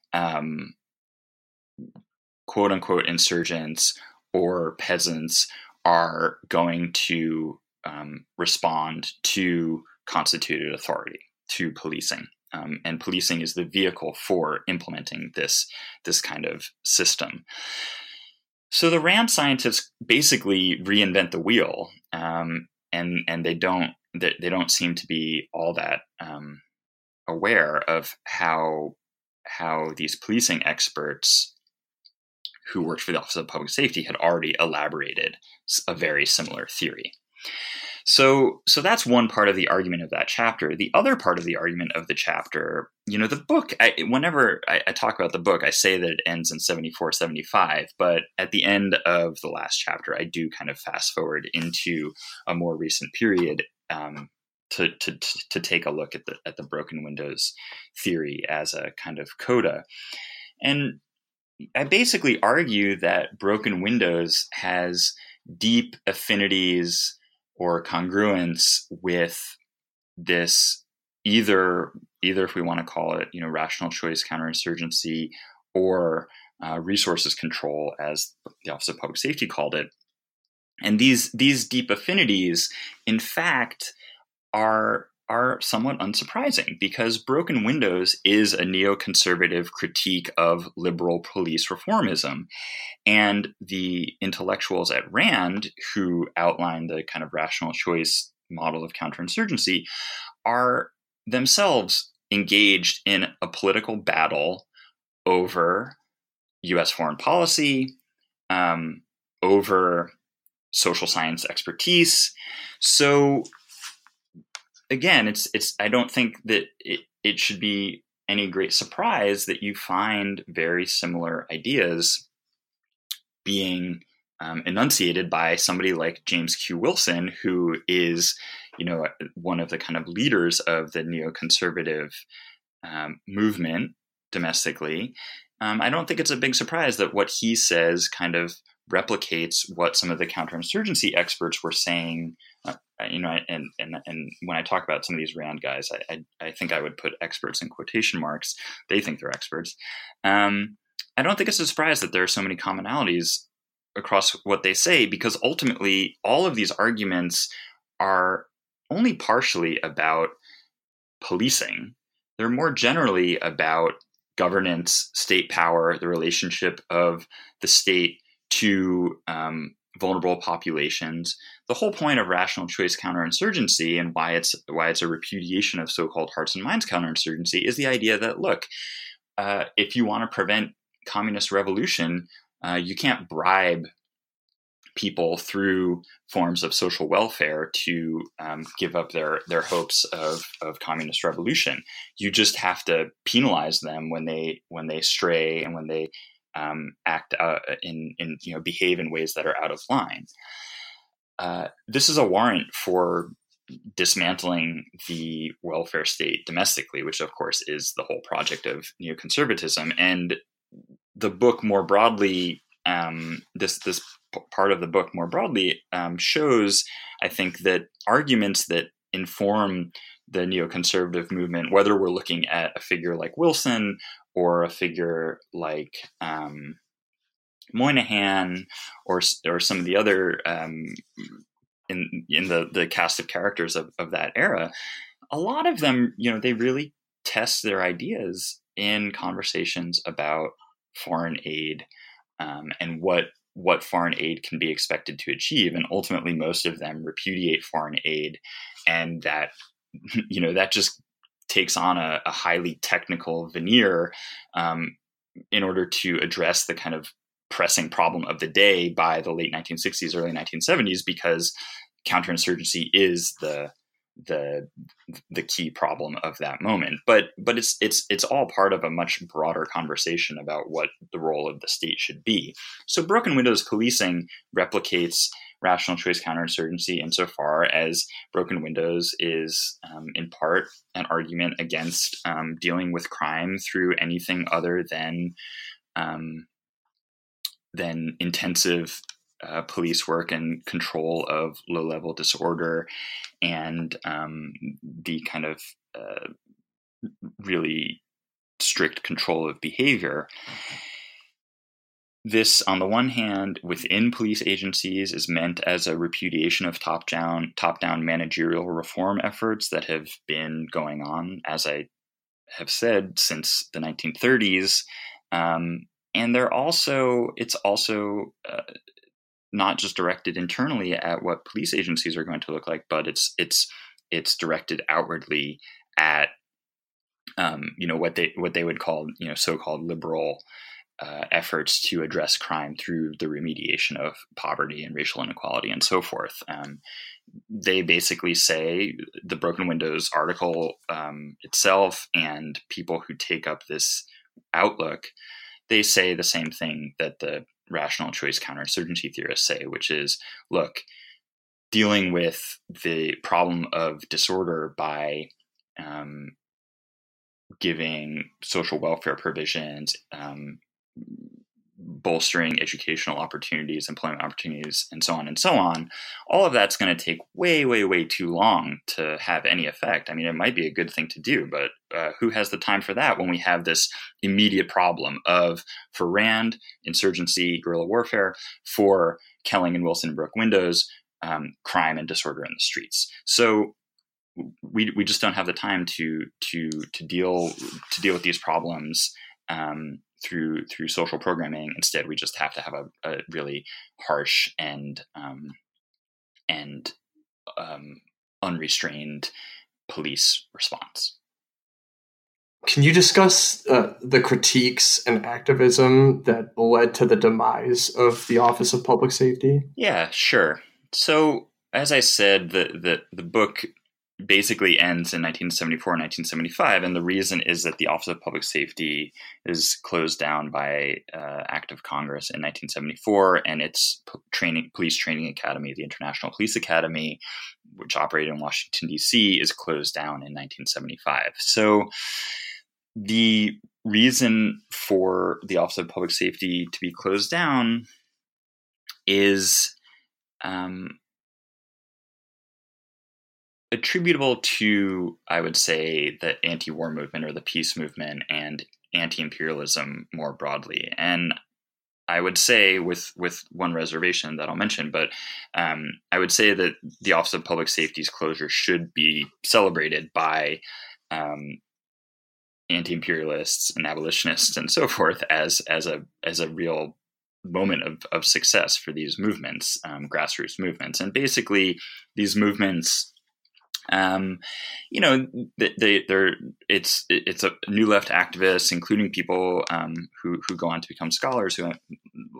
quote unquote insurgents or peasants are going to respond to constituted authority, to policing. And policing is the vehicle for implementing this kind of system. So the Rand scientists basically reinvent the wheel, and they don't seem to be all that aware of how these policing experts who worked for the Office of Public Safety had already elaborated a very similar theory. So that's one part of the argument of that chapter. The other part of the argument of the chapter, the book, whenever I talk about the book, I say that it ends in 74, 75, but at the end of the last chapter, I do kind of fast forward into a more recent period to take a look at the broken windows theory as a kind of coda. And I basically argue that broken windows has deep affinities or congruence with this, either if we want to call it, rational choice counterinsurgency, or resources control, as the Office of Public Safety called it. And these deep affinities, in fact, are somewhat unsurprising, because Broken Windows is a neoconservative critique of liberal police reformism. And the intellectuals at Rand, who outline the kind of rational choice model of counterinsurgency, are themselves engaged in a political battle over U.S. foreign policy, over social science expertise. So again, it's I don't think that it should be any great surprise that you find very similar ideas being enunciated by somebody like James Q. Wilson, who is, one of the kind of leaders of the neoconservative movement domestically. I don't think it's a big surprise that what he says kind of replicates what some of the counterinsurgency experts were saying. And when I talk about some of these Rand guys, I think I would put experts in quotation marks. They think they're experts. I don't think it's a surprise that there are so many commonalities across what they say, because ultimately all of these arguments are only partially about policing. They're more generally about governance, state power, the relationship of the state to vulnerable populations. The whole point of rational choice counterinsurgency, and why it's a repudiation of so-called hearts and minds counterinsurgency, is the idea that, look, if you want to prevent communist revolution, you can't bribe people through forms of social welfare to give up their hopes of communist revolution. You just have to penalize them when they stray and when they act in behave in ways that are out of line. This is a warrant for dismantling the welfare state domestically, which of course is the whole project of neoconservatism. And the book more broadly, this part of the book more broadly shows, I think, that arguments that inform the neoconservative movement, whether we're looking at a figure like Wilson or a figure like Moynihan or some of the other in the cast of characters of that era, a lot of them, they really test their ideas in conversations about foreign aid and what foreign aid can be expected to achieve. And ultimately, most of them repudiate foreign aid, and that just takes on a highly technical veneer in order to address the kind of pressing problem of the day by the late 1960s, early 1970s, because counterinsurgency is the key problem of that moment. But it's all part of a much broader conversation about what the role of the state should be. So Broken Windows policing replicates rational choice counterinsurgency insofar as Broken Windows is in part an argument against dealing with crime through anything other than intensive police work and control of low-level disorder and the kind of really strict control of behavior. This, on the one hand, within police agencies, is meant as a repudiation of top-down managerial reform efforts that have been going on, as I have said, since the 1930s. And it's also not just directed internally at what police agencies are going to look like, but it's directed outwardly at what they would call so-called liberal efforts to address crime through the remediation of poverty and racial inequality and so forth. They basically say, the Broken Windows article itself and people who take up this outlook, they say the same thing that the rational choice counterinsurgency theorists say, which is, look, dealing with the problem of disorder by giving social welfare provisions, bolstering educational opportunities, employment opportunities, and so on, all of that's going to take way, way, way too long to have any effect. I mean, it might be a good thing to do, but who has the time for that when we have this immediate problem of, for Rand, insurgency, guerrilla warfare, for Kelling and Wilson and Broken Windows, crime and disorder in the streets. So we just don't have the time to deal with these problems through social programming. Instead, we just have to have a really harsh and unrestrained police response. Can you discuss the critiques and activism that led to the demise of the Office of Public Safety? Yeah, sure. So, as I said, the book basically ends in 1974 and 1975, and the reason is that the Office of Public Safety is closed down by Act of Congress in 1974, and its police training academy, the International Police Academy, which operated in Washington, D.C., is closed down in 1975. So the reason for the Office of Public Safety to be closed down is attributable to, I would say, the anti-war movement or the peace movement and anti-imperialism more broadly. And I would say, with one reservation that I'll mention, but I would say that the Office of Public Safety's closure should be celebrated by anti-imperialists and abolitionists and so forth as a real moment of success for these movements, grassroots movements. And basically, these movements, it's a new left activists, including people who go on to become scholars, who, like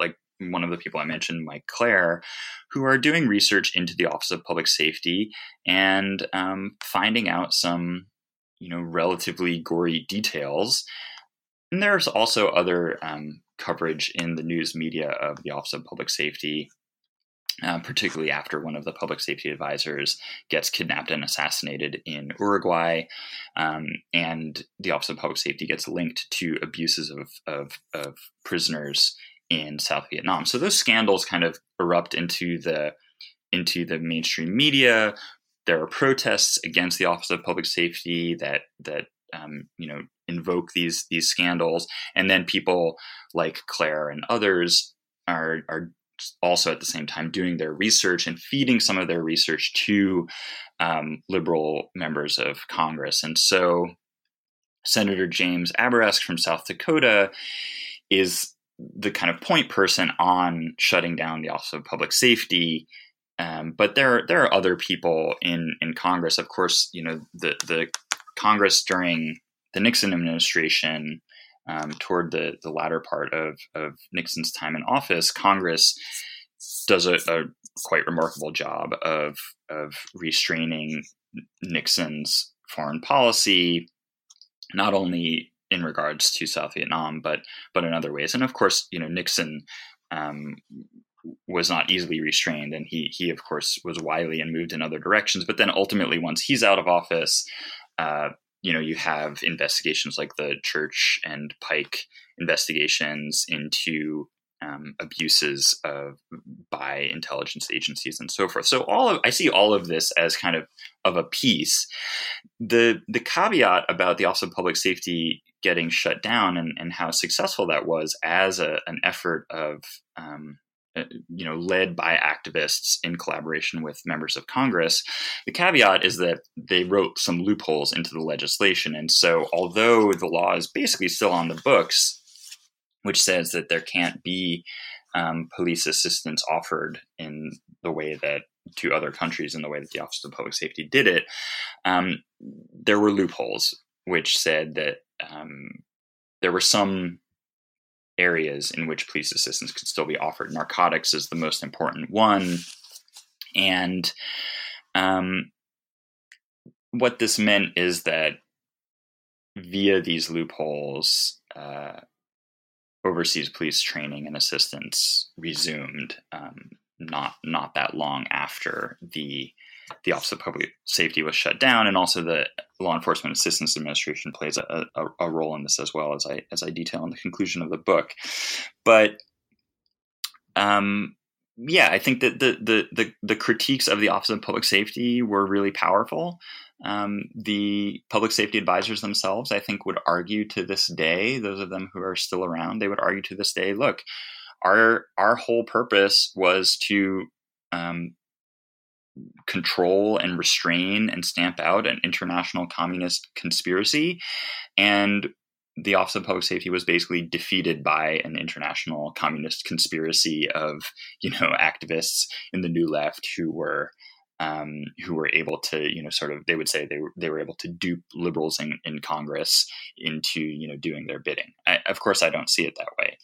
one of the people I mentioned, Mike Clare, who are doing research into the Office of Public Safety and finding out some, relatively gory details. And there's also other coverage in the news media of the Office of Public Safety, particularly after one of the public safety advisors gets kidnapped and assassinated in Uruguay, and the Office of Public Safety gets linked to abuses of prisoners in South Vietnam. So those scandals kind of erupt into the mainstream media. There are protests against the Office of Public Safety that invoke these scandals, and then people like Clare and others are also at the same time doing their research and feeding some of their research to liberal members of Congress. And so Senator James Abourezk from South Dakota is the kind of point person on shutting down the Office of Public Safety. But there are other people in Congress. Of course, the Congress during the Nixon administration, toward the latter part of Nixon's time in office, Congress does a quite remarkable job of restraining Nixon's foreign policy, not only in regards to South Vietnam, but in other ways. And of course, Nixon was not easily restrained, and he of course was wily and moved in other directions. But then ultimately, once he's out of office, you have investigations like the Church and Pike investigations into abuses by intelligence agencies and so forth. So I see all of this as kind of a piece. The caveat about the Office of Public Safety getting shut down and how successful that was as an effort of led by activists in collaboration with members of Congress. The caveat is that they wrote some loopholes into the legislation. And so although the law is basically still on the books, which says that there can't be police assistance offered in the way that to other countries in the way that the Office of Public Safety did it, there were loopholes which said that there were some areas in which police assistance could still be offered. Narcotics is the most important one. And what this meant is that via these loopholes, overseas police training and assistance resumed not that long after the Office of Public Safety was shut down, and also the Law Enforcement Assistance Administration plays a role in this as well, as I detail in the conclusion of the book. But I think that the critiques of the Office of Public Safety were really powerful. The public safety advisors themselves, I think, would argue to this day, those of them who are still around, they would argue to this day, look, our whole purpose was to control and restrain and stamp out an international communist conspiracy. And the Office of Public Safety was basically defeated by an international communist conspiracy of, activists in the New Left who were able to, they would say they were able to dupe liberals in Congress into, doing their bidding. Of course, I don't see it that way.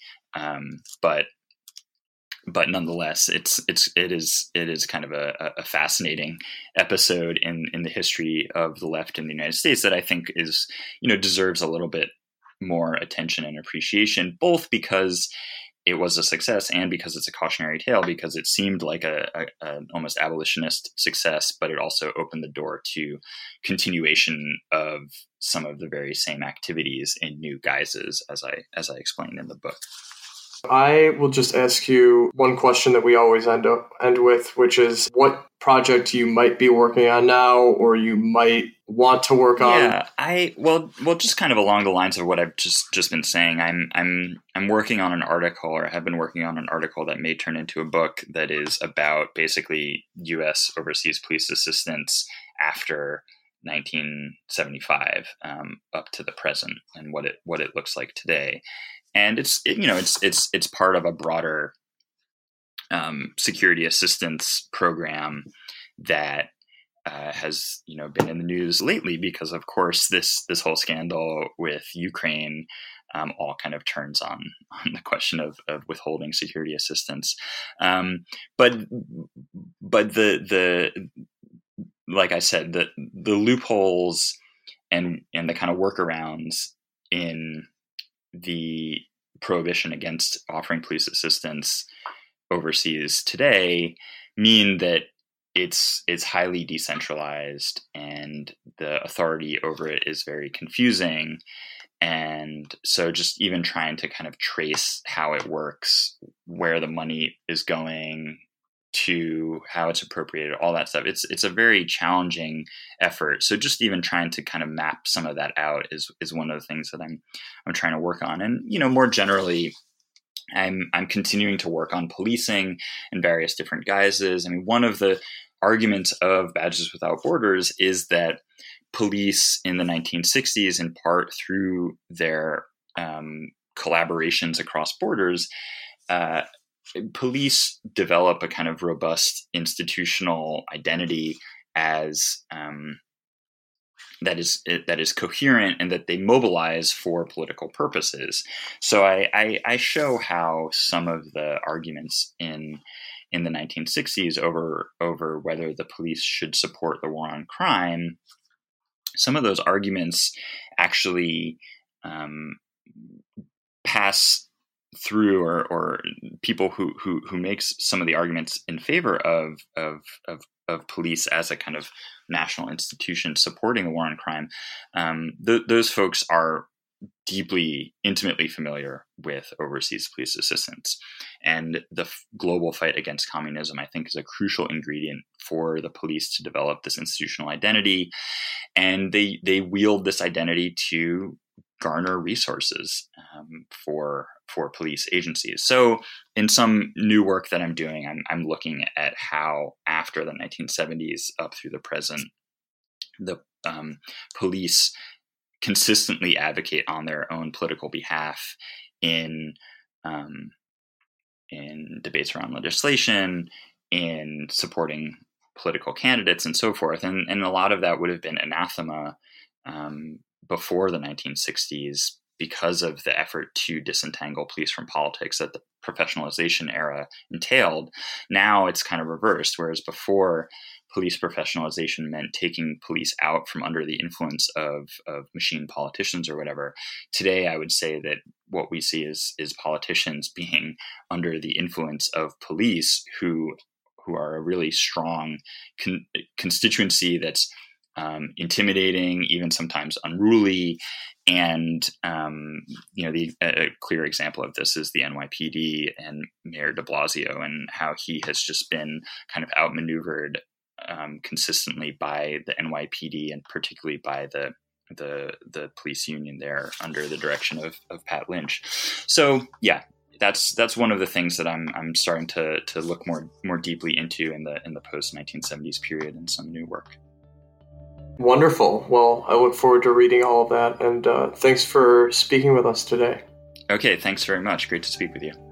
But nonetheless, it is kind of a fascinating episode in the history of the left in the United States that I think is, deserves a little bit more attention and appreciation, both because it was a success and because it's a cautionary tale, because it seemed like an almost abolitionist success, but it also opened the door to continuation of some of the very same activities in new guises, as I explained in the book. I will just ask you one question that we always end with, which is what project you might be working on now, or you might want to work on. Yeah, well, just kind of along the lines of what I've just been saying. I'm working on an article, or have been working on an article that may turn into a book that is about basically U.S. overseas police assistance after 1975 up to the present, and what it looks like today. And it's part of a broader security assistance program that has been in the news lately because, of course, this whole scandal with Ukraine all kind of turns on the question of withholding security assistance. But the like I said, the loopholes and the kind of workarounds in the prohibition against offering police assistance overseas today mean that it's highly decentralized and the authority over it is very confusing. And so just even trying to kind of trace how it works, where the money is going, to how it's appropriated, all that stuff, it's a very challenging effort. So just even trying to kind of map some of that out is one of the things that I'm trying to work on. And more generally, I'm continuing to work on policing in various different guises. I mean, one of the arguments of Badges Without Borders is that police in the 1960s, in part through their collaborations across borders, police develop a kind of robust institutional identity as that is coherent and that they mobilize for political purposes. So I show how some of the arguments in the 1960s over whether the police should support the war on crime, some of those arguments actually pass through, or people who makes some of the arguments in favor of police as a kind of national institution supporting the war on crime, those folks are deeply, intimately familiar with overseas police assistance. And the global fight against communism, I think, is a crucial ingredient for the police to develop this institutional identity. And they wield this identity to garner resources for police agencies. So in some new work that I'm doing, I'm looking at how after the 1970s up through the present, the police consistently advocate on their own political behalf in debates around legislation, in supporting political candidates, and so forth. And a lot of that would have been anathema before the 1960s because of the effort to disentangle police from politics that the professionalization era entailed. Now it's kind of reversed, whereas before, police professionalization meant taking police out from under the influence of machine politicians or whatever. Today, I would say that what we see is politicians being under the influence of police who are a really strong constituency that's intimidating, even sometimes unruly. And, a clear example of this is the NYPD and Mayor de Blasio, and how he has just been kind of outmaneuvered consistently by the NYPD, and particularly by the police union there under the direction of Pat Lynch. So yeah, that's one of the things that I'm starting to look more deeply into in the post 1970s period in some new work. Wonderful. Well, I look forward to reading all of that, and thanks for speaking with us today. Okay, thanks very much. Great to speak with you.